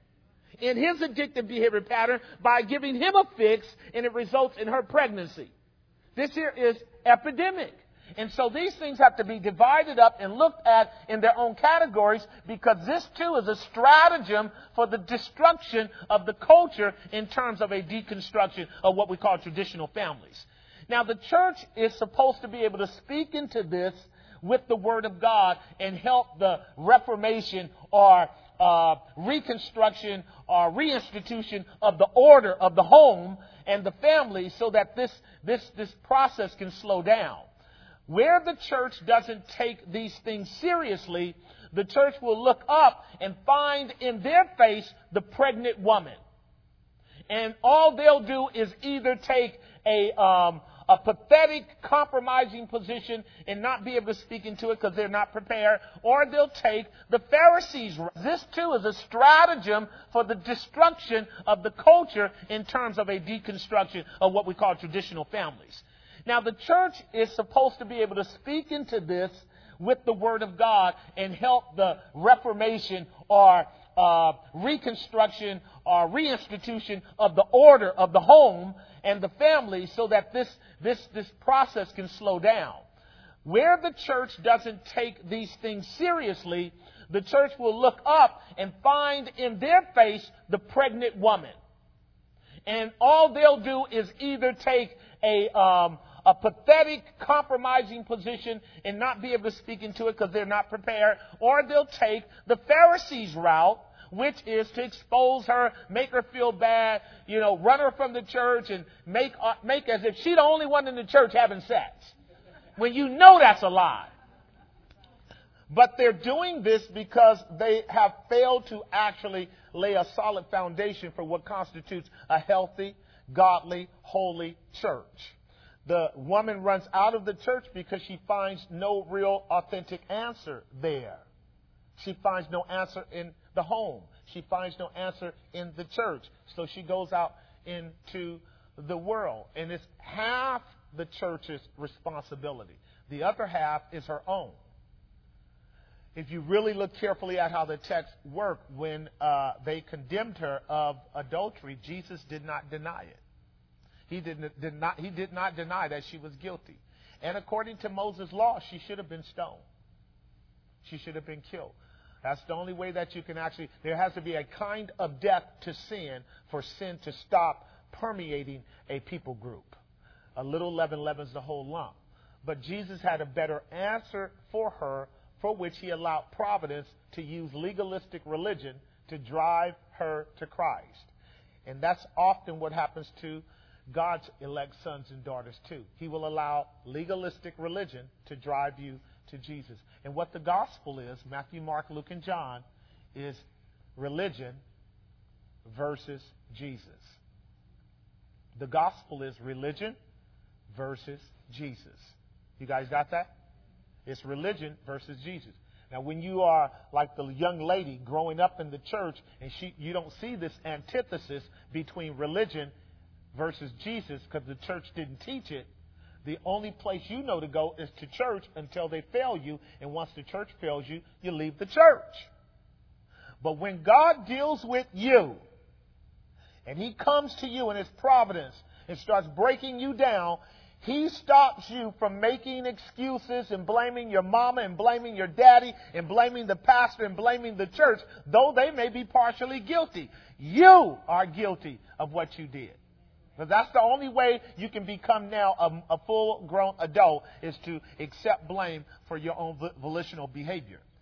In his addictive behavior pattern by giving him a fix, and it results in her pregnancy. This here is epidemic. And so these things have to be divided up and looked at in their own categories, because this too is a stratagem for the destruction of the culture in terms of a deconstruction of what we call traditional families. Now, the church is supposed to be able to speak into this with the Word of God and help the reformation or reconstruction or reinstitution of the order of the home and the family, so that this process can slow down. Where the church doesn't take these things seriously, the church will look up and find in their face the pregnant woman. And all they'll do is either take a pathetic, compromising position and not be able to speak into it because they're not prepared, or they'll take the Pharisees. This too is a stratagem for the destruction of the culture in terms of a deconstruction of what we call traditional families. Now, the church is supposed to be able to speak into this with the Word of God and help the reformation or reconstruction or reinstitution of the order of the home and the family, so that this process can slow down. Where the church doesn't take these things seriously, the church will look up and find in their face the pregnant woman. And all they'll do is either take a pathetic, compromising position and not be able to speak into it because they're not prepared, or they'll take the Pharisees route, which is to expose her, make her feel bad, run her from the church and make as if she's the only one in the church having sex, when you know that's a lie. But they're doing this because they have failed to actually lay a solid foundation for what constitutes a healthy, godly, holy church. The woman runs out of the church because she finds no real, authentic answer there. She finds no answer in the home. She finds no answer in the church. So she goes out into the world. And it's half the church's responsibility. The other half is her own. If you really look carefully at how the text worked, when they condemned her of adultery, Jesus did not deny it. He did not deny that she was guilty. And according to Moses' law, she should have been stoned. She should have been killed. That's the only way that you can actually, there has to be a kind of death to sin for sin to stop permeating a people group. A little leaven leavens the whole lump. But Jesus had a better answer for her, for which he allowed providence to use legalistic religion to drive her to Christ. And that's often what happens to God's elect sons and daughters too. He will allow legalistic religion to drive you to Jesus. And what the gospel is, Matthew, Mark, Luke, and John, is religion versus Jesus. The gospel is religion versus Jesus. You guys got that? It's religion versus Jesus. Now, when you are like the young lady growing up in the church and you don't see this antithesis between religion versus Jesus because the church didn't teach it, the only place you know to go is to church until they fail you. And once the church fails you, you leave the church. But when God deals with you and he comes to you in his providence and starts breaking you down, he stops you from making excuses and blaming your mama and blaming your daddy and blaming the pastor and blaming the church, though they may be partially guilty. You are guilty of what you did. But that's the only way you can become now a full-grown adult, is to accept blame for your own volitional behavior.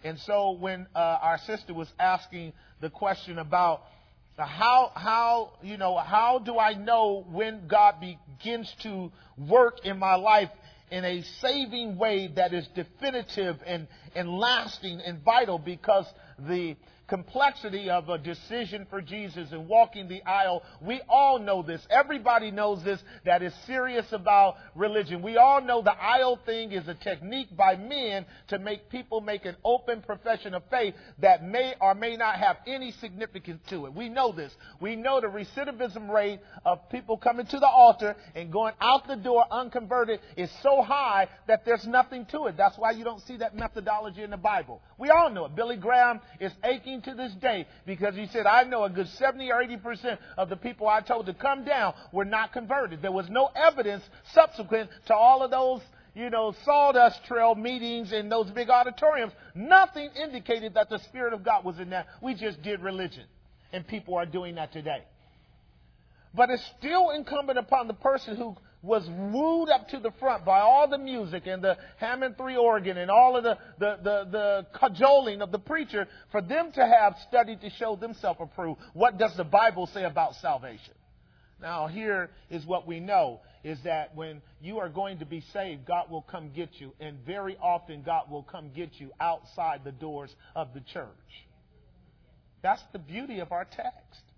And so when our sister was asking the question about how do I know when God begins to work in my life in a saving way that is definitive and lasting and vital, because the complexity of a decision for Jesus and walking the aisle, we all know this. Everybody knows this that is serious about religion. We all know the aisle thing is a technique by men to make people make an open profession of faith that may or may not have any significance to it. We know this. We know the recidivism rate of people coming to the altar and going out the door unconverted is so high that there's nothing to it. That's why you don't see that methodology in the Bible. We all know it. Billy Graham is aching to this day because he said, I know a good 70 or 80% of the people I told to come down were not converted. There was no evidence subsequent to all of those, sawdust trail meetings in those big auditoriums. Nothing indicated that the Spirit of God was in that. We just did religion. And people are doing that today. But it's still incumbent upon the person who was wooed up to the front by all the music and the Hammond 3 organ and all of the cajoling of the preacher, for them to have studied to show themselves approved. What does the Bible say about salvation? Now, here is what we know, is that when you are going to be saved, God will come get you. And very often, God will come get you outside the doors of the church. That's the beauty of our text.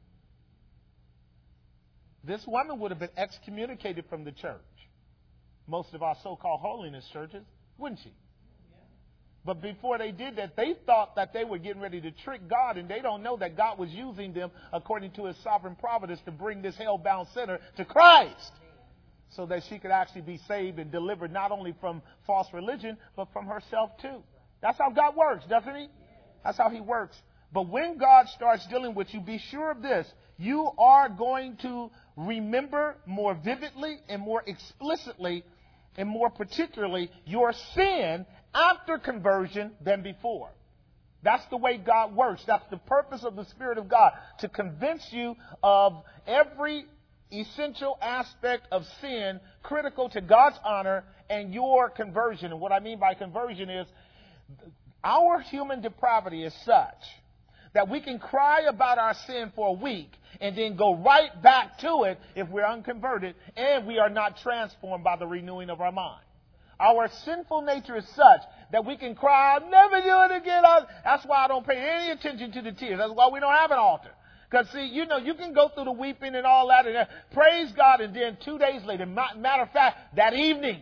This woman would have been excommunicated from the church. Most of our so-called holiness churches, wouldn't she? But before they did that, they thought that they were getting ready to trick God, and they don't know that God was using them according to his sovereign providence to bring this hell-bound sinner to Christ, so that she could actually be saved and delivered not only from false religion, but from herself too. That's how God works, doesn't he? That's how he works. But when God starts dealing with you, be sure of this. You are going to remember more vividly and more explicitly and more particularly your sin after conversion than before. That's the way God works. That's the purpose of the Spirit of God, to convince you of every essential aspect of sin critical to God's honor and your conversion. And what I mean by conversion is our human depravity is such that we can cry about our sin for a week and then go right back to it if we're unconverted and we are not transformed by the renewing of our mind. Our sinful nature is such that we can cry, I'll never do it again. That's why I don't pay any attention to the tears. That's why we don't have an altar. Because, see, you can go through the weeping and all that and praise God, and then 2 days later, matter of fact, that evening.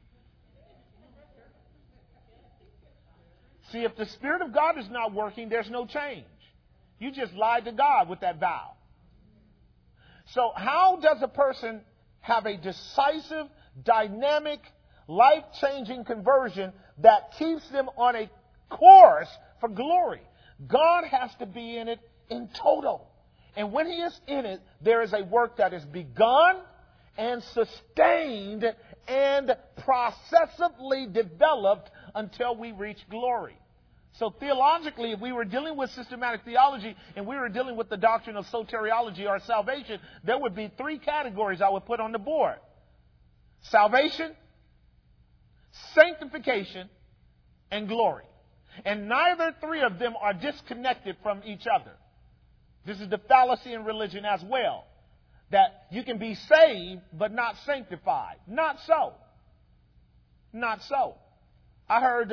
See, if the Spirit of God is not working, there's no change. You just lied to God with that vow. So how does a person have a decisive, dynamic, life-changing conversion that keeps them on a course for glory? God has to be in it in total. And when he is in it, there is a work that is begun and sustained and processively developed until we reach glory. So theologically, if we were dealing with systematic theology and we were dealing with the doctrine of soteriology or salvation, there would be 3 categories I would put on the board: salvation, sanctification, and glory. And neither 3 of them are disconnected from each other. This is the fallacy in religion as well, that you can be saved but not sanctified. Not so. Not so. I heard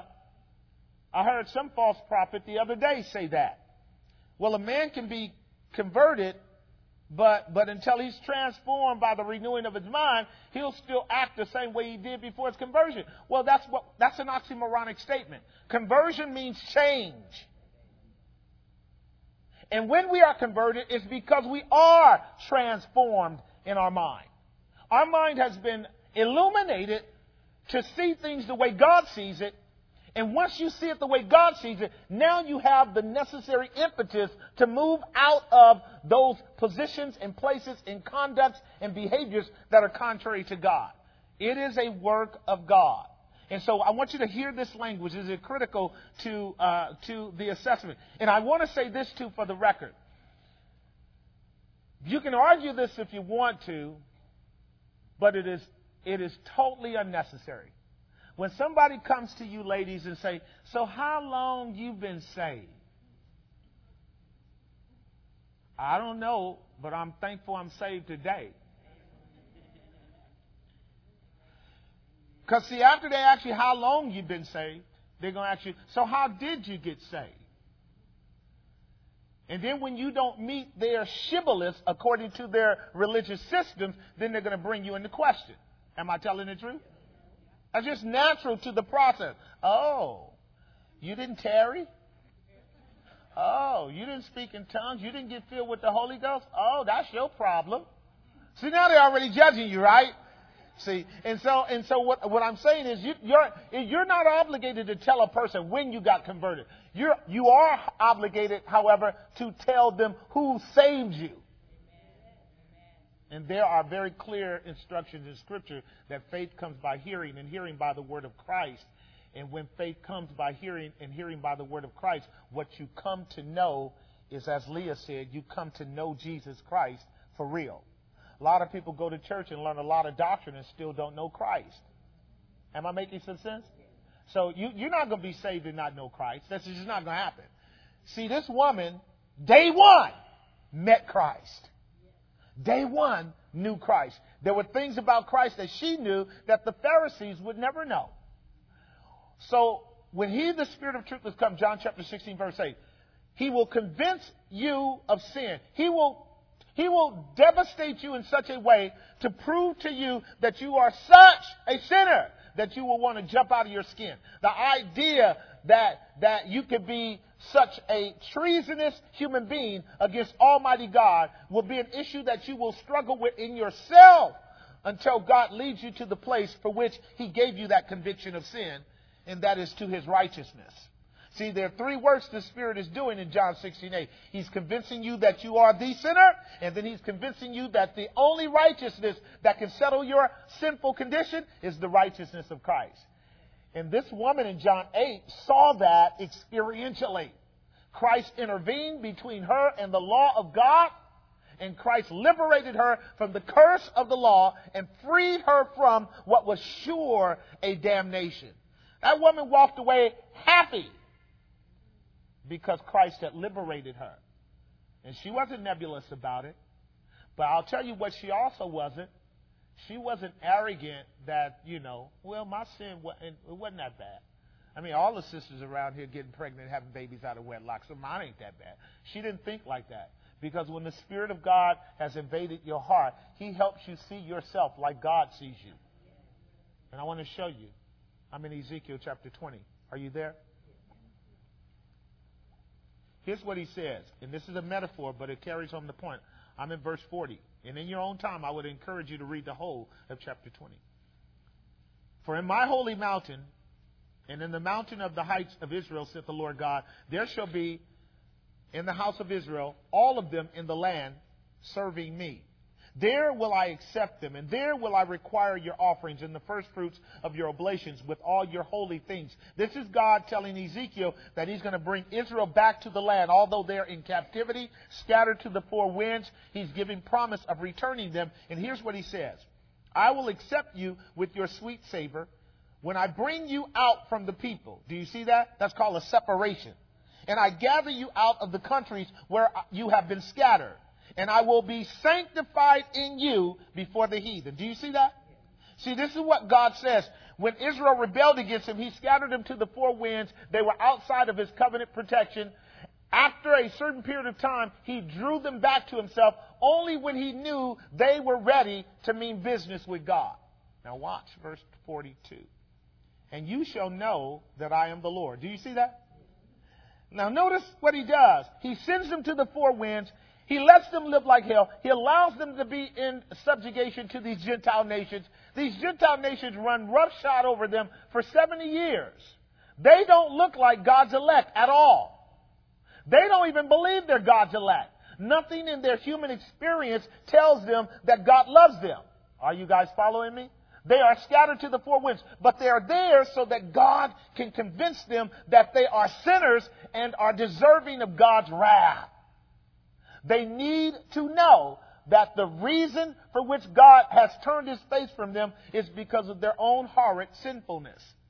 some false prophet the other day say that. Well, a man can be converted, but until he's transformed by the renewing of his mind, he'll still act the same way he did before his conversion. Well, that's an oxymoronic statement. Conversion means change. And when we are converted, it's because we are transformed in our mind. Our mind has been illuminated to see things the way God sees it. And once you see it the way God sees it, now you have the necessary impetus to move out of those positions and places and conducts and behaviors that are contrary to God. It is a work of God. And so I want you to hear this language. This is critical to the assessment. And I want to say this too for the record. You can argue this if you want to, but it is totally unnecessary. When somebody comes to you, ladies, and say, so how long you been saved? I don't know, but I'm thankful I'm saved today. Because, see, after they ask you how long you've been saved, they're going to ask you, so how did you get saved? And then when you don't meet their shibboleth according to their religious systems, then they're going to bring you into question. Am I telling the truth? That's just natural to the process. Oh, you didn't tarry? Oh, you didn't speak in tongues? You didn't get filled with the Holy Ghost? Oh, that's your problem. See, now they're already judging you, right? See, and so what I'm saying is you're not obligated to tell a person when you got converted. You are obligated, however, to tell them who saved you. And there are very clear instructions in Scripture that faith comes by hearing, and hearing by the word of Christ. And when faith comes by hearing, and hearing by the word of Christ, what you come to know is, as Leah said, you come to know Jesus Christ for real. A lot of people go to church and learn a lot of doctrine and still don't know Christ. Am I making some sense? So you're not going to be saved and not know Christ. That's just not going to happen. See, this woman, day one, met Christ. Day one, knew Christ. There were things about Christ that she knew that the Pharisees would never know. So when he, the Spirit of truth, has come, John chapter 16, verse 8, he will convince you of sin. He will devastate you in such a way to prove to you that you are such a sinner that you will want to jump out of your skin. The idea that you could be such a treasonous human being against Almighty God will be an issue that you will struggle with in yourself until God leads you to the place for which he gave you that conviction of sin, and that is to his righteousness. See, there are three works the Spirit is doing in John 16:8. He's convincing you that you are the sinner, and then he's convincing you that the only righteousness that can settle your sinful condition is the righteousness of Christ. And this woman in John 8 saw that experientially. Christ intervened between her and the law of God, and Christ liberated her from the curse of the law and freed her from what was sure a damnation. That woman walked away happy because Christ had liberated her. And she wasn't nebulous about it. But I'll tell you what she also wasn't. She wasn't arrogant that, well, my sin, it wasn't that bad. I mean, all the sisters around here getting pregnant and having babies out of wedlock, so mine ain't that bad. She didn't think like that. Because when the Spirit of God has invaded your heart, he helps you see yourself like God sees you. And I want to show you. I'm in Ezekiel chapter 20. Are you there? Here's what he says, and this is a metaphor, but it carries home the point. I'm in verse 40, and in your own time, I would encourage you to read the whole of chapter 20. For in my holy mountain, and in the mountain of the heights of Israel, saith the Lord God, there shall be in the house of Israel, all of them in the land, serving me. There will I accept them, and there will I require your offerings and the first fruits of your oblations with all your holy things. This is God telling Ezekiel that he's going to bring Israel back to the land. Although they're in captivity, scattered to the four winds, he's giving promise of returning them. And here's what he says. I will accept you with your sweet savor when I bring you out from the people. Do you see that? That's called a separation. And I gather you out of the countries where you have been scattered. And I will be sanctified in you before the heathen. Do you see that? See, this is what God says. When Israel rebelled against him, he scattered them to the four winds. They were outside of his covenant protection. After a certain period of time, he drew them back to himself only when he knew they were ready to mean business with God. Now watch verse 42. And you shall know that I am the Lord. Do you see that? Now notice what he does. He sends them to the four winds. He lets them live like hell. He allows them to be in subjugation to these Gentile nations. These Gentile nations run roughshod over them for 70 years. They don't look like God's elect at all. They don't even believe they're God's elect. Nothing in their human experience tells them that God loves them. Are you guys following me? They are scattered to the four winds, but they are there so that God can convince them that they are sinners and are deserving of God's wrath. They need to know that the reason for which God has turned his face from them is because of their own horrid sinfulness.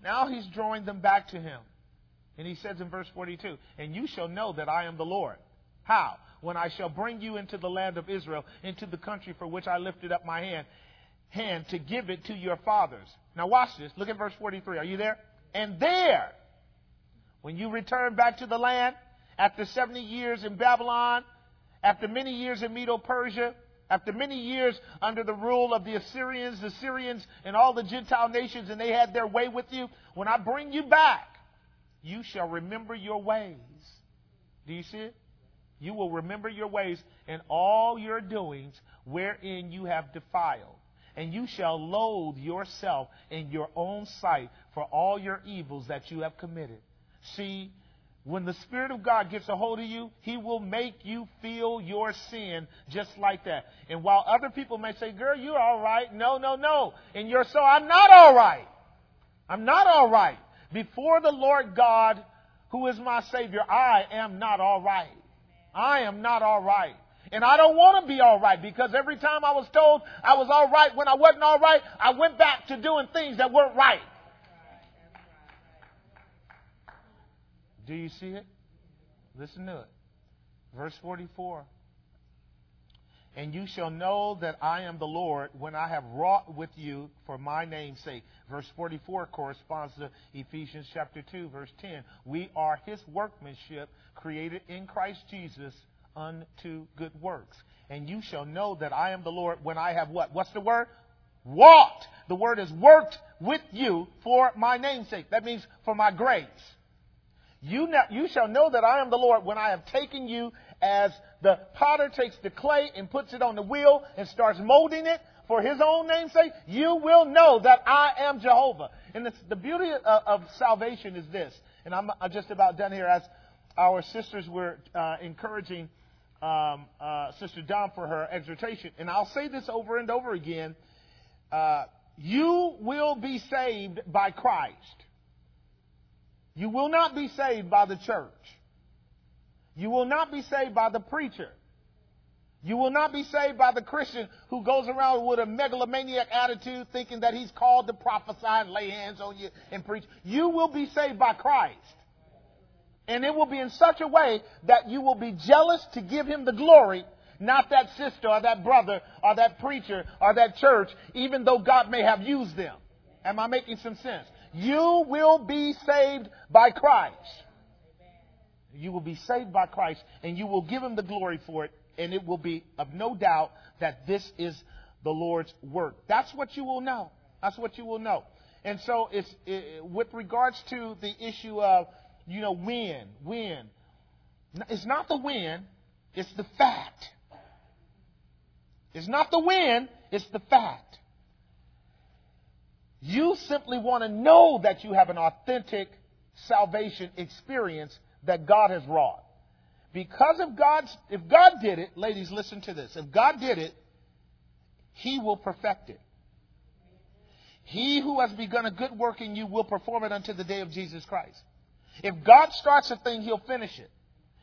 Now he's drawing them back to him. And he says in verse 42, and you shall know that I am the Lord. How? When I shall bring you into the land of Israel, into the country for which I lifted up my hand to give it to your fathers. Now watch this. Look at verse 43. Are you there? And there, when you return back to the land, after 70 years in Babylon, after many years in Medo-Persia, after many years under the rule of the Syrians, and all the Gentile nations, and they had their way with you, when I bring you back, you shall remember your ways. Do you see it? You will remember your ways and all your doings wherein you have defiled. And you shall loathe yourself in your own sight for all your evils that you have committed. See, when the Spirit of God gets a hold of you, He will make you feel your sin just like that. And while other people may say, girl, you're all right. No, no, no. And you're so, I'm not all right. I'm not all right. Before the Lord God, who is my Savior, I am not all right. I am not all right. And I don't want to be all right, because every time I was told I was all right when I wasn't all right, I went back to doing things that weren't right. Do you see it? Listen to it. Verse 44. And you shall know that I am the Lord when I have wrought with you for my name's sake. Verse 44 corresponds to Ephesians chapter 2, verse 10. We are His workmanship, created in Christ Jesus unto good works. And you shall know that I am the Lord when I have what? What's the word? Walked. The word is worked with you for my name's sake. That means for my grace. You shall know that I am the Lord when I have taken you as the potter takes the clay and puts it on the wheel and starts molding it for His own name's sake. You will know that I am Jehovah. And the beauty of salvation is this. And I'm just about done here. As our sisters were encouraging Sister Dawn for her exhortation. And I'll say this over and over again. You will be saved by Christ. You will not be saved by the church. You will not be saved by the preacher. You will not be saved by the Christian who goes around with a megalomaniac attitude thinking that he's called to prophesy and lay hands on you and preach. You will be saved by Christ. And it will be in such a way that you will be jealous to give Him the glory, not that sister or that brother or that preacher or that church, even though God may have used them. Am I making some sense? You will be saved by Christ. You will be saved by Christ, and you will give Him the glory for it, and it will be of no doubt that this is the Lord's work. That's what you will know. That's what you will know. And so with regards to the issue of, when. It's not the when, it's the fact. It's not the when, it's the fact. You simply want to know that you have an authentic salvation experience that God has wrought. Because if God did it, ladies, listen to this. If God did it, He will perfect it. He who has begun a good work in you will perform it unto the day of Jesus Christ. If God starts a thing, He'll finish it.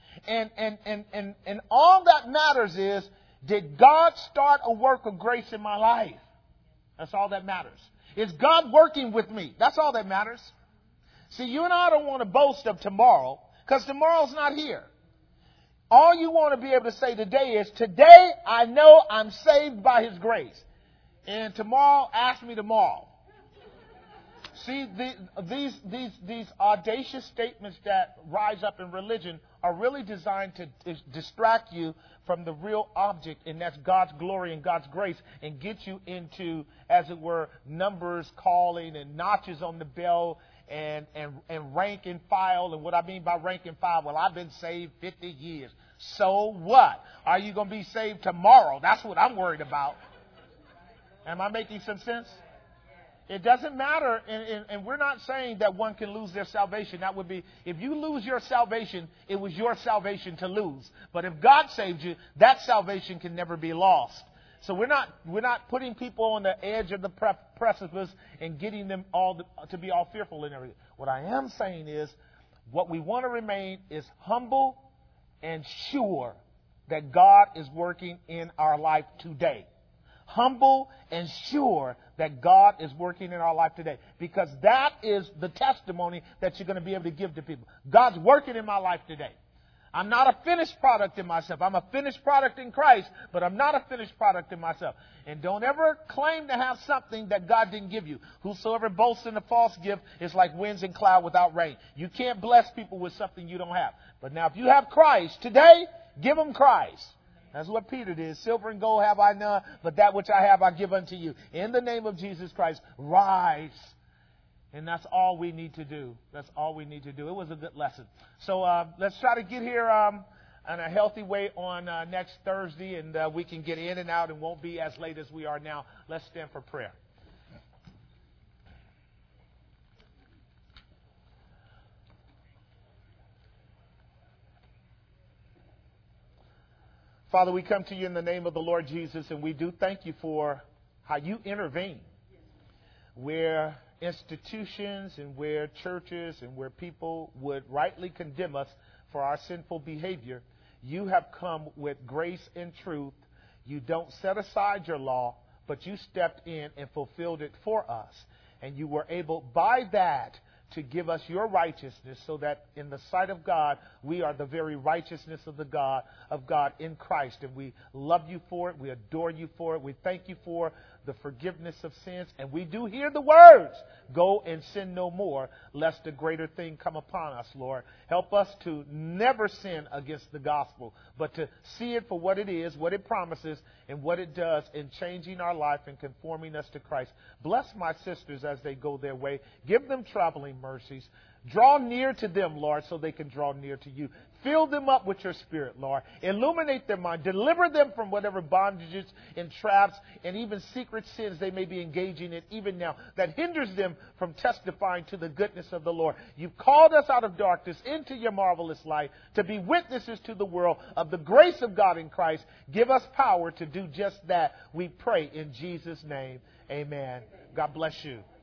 And all that matters is, did God start a work of grace in my life? That's all that matters. Is God working with me? That's all that matters. See, you and I don't want to boast of tomorrow, because tomorrow's not here. All you want to be able to say today is, today I know I'm saved by His grace. And tomorrow, ask me tomorrow. See, these audacious statements that rise up in religion are really designed to distract you from the real object, and that's God's glory and God's grace, and get you into, as it were, numbers calling and notches on the bell and rank and file. And what I mean by rank and file, well, I've been saved 50 years. So what? Are you going to be saved tomorrow? That's what I'm worried about. Am I making some sense? It doesn't matter, and we're not saying that one can lose their salvation. That would be, if you lose your salvation, it was your salvation to lose. But if God saved you, that salvation can never be lost. So we're not putting people on the edge of the precipice and getting them all to be all fearful and everything. What I am saying is, what we want to remain is humble and sure that God is working in our life today. humble and sure that God is working in our life today. Because that is the testimony that you're going to be able to give to people. God's working in my life today. I'm not a finished product in myself. I'm a finished product in Christ, but I'm not a finished product in myself. And don't ever claim to have something that God didn't give you. Whosoever boasts in a false gift is like winds and cloud without rain. You can't bless people with something you don't have. But now if you have Christ today, give them Christ. That's what Peter did. Silver and gold have I none, but that which I have I give unto you. In the name of Jesus Christ, rise. And that's all we need to do. That's all we need to do. It was a good lesson. So let's try to get here in a healthy way on next Thursday, and we can get in and out and won't be as late as we are now. Let's stand for prayer. Father, we come to you in the name of the Lord Jesus, and we do thank you for how you intervene where institutions and where churches and where people would rightly condemn us for our sinful behavior. You have come with grace and truth. You don't set aside your law, but you stepped in and fulfilled it for us. And you were able by that to give us your righteousness so that in the sight of God, we are the very righteousness of God in Christ. And we love you for it. We adore you for it. We thank you for the forgiveness of sins. And we do hear the words, go and sin no more, lest a greater thing come upon us, Lord. Help us to never sin against the gospel, but to see it for what it is, what it promises, and what it does in changing our life and conforming us to Christ. Bless my sisters as they go their way. Give them traveling mercies. Draw near to them, Lord, so they can draw near to you. Fill them up with your Spirit, Lord. Illuminate their mind. Deliver them from whatever bondages and traps and even secret sins they may be engaging in even now that hinders them from testifying to the goodness of the Lord. You've called us out of darkness into your marvelous light to be witnesses to the world of the grace of God in Christ. Give us power to do just that. We pray in Jesus' name. Amen. God bless you.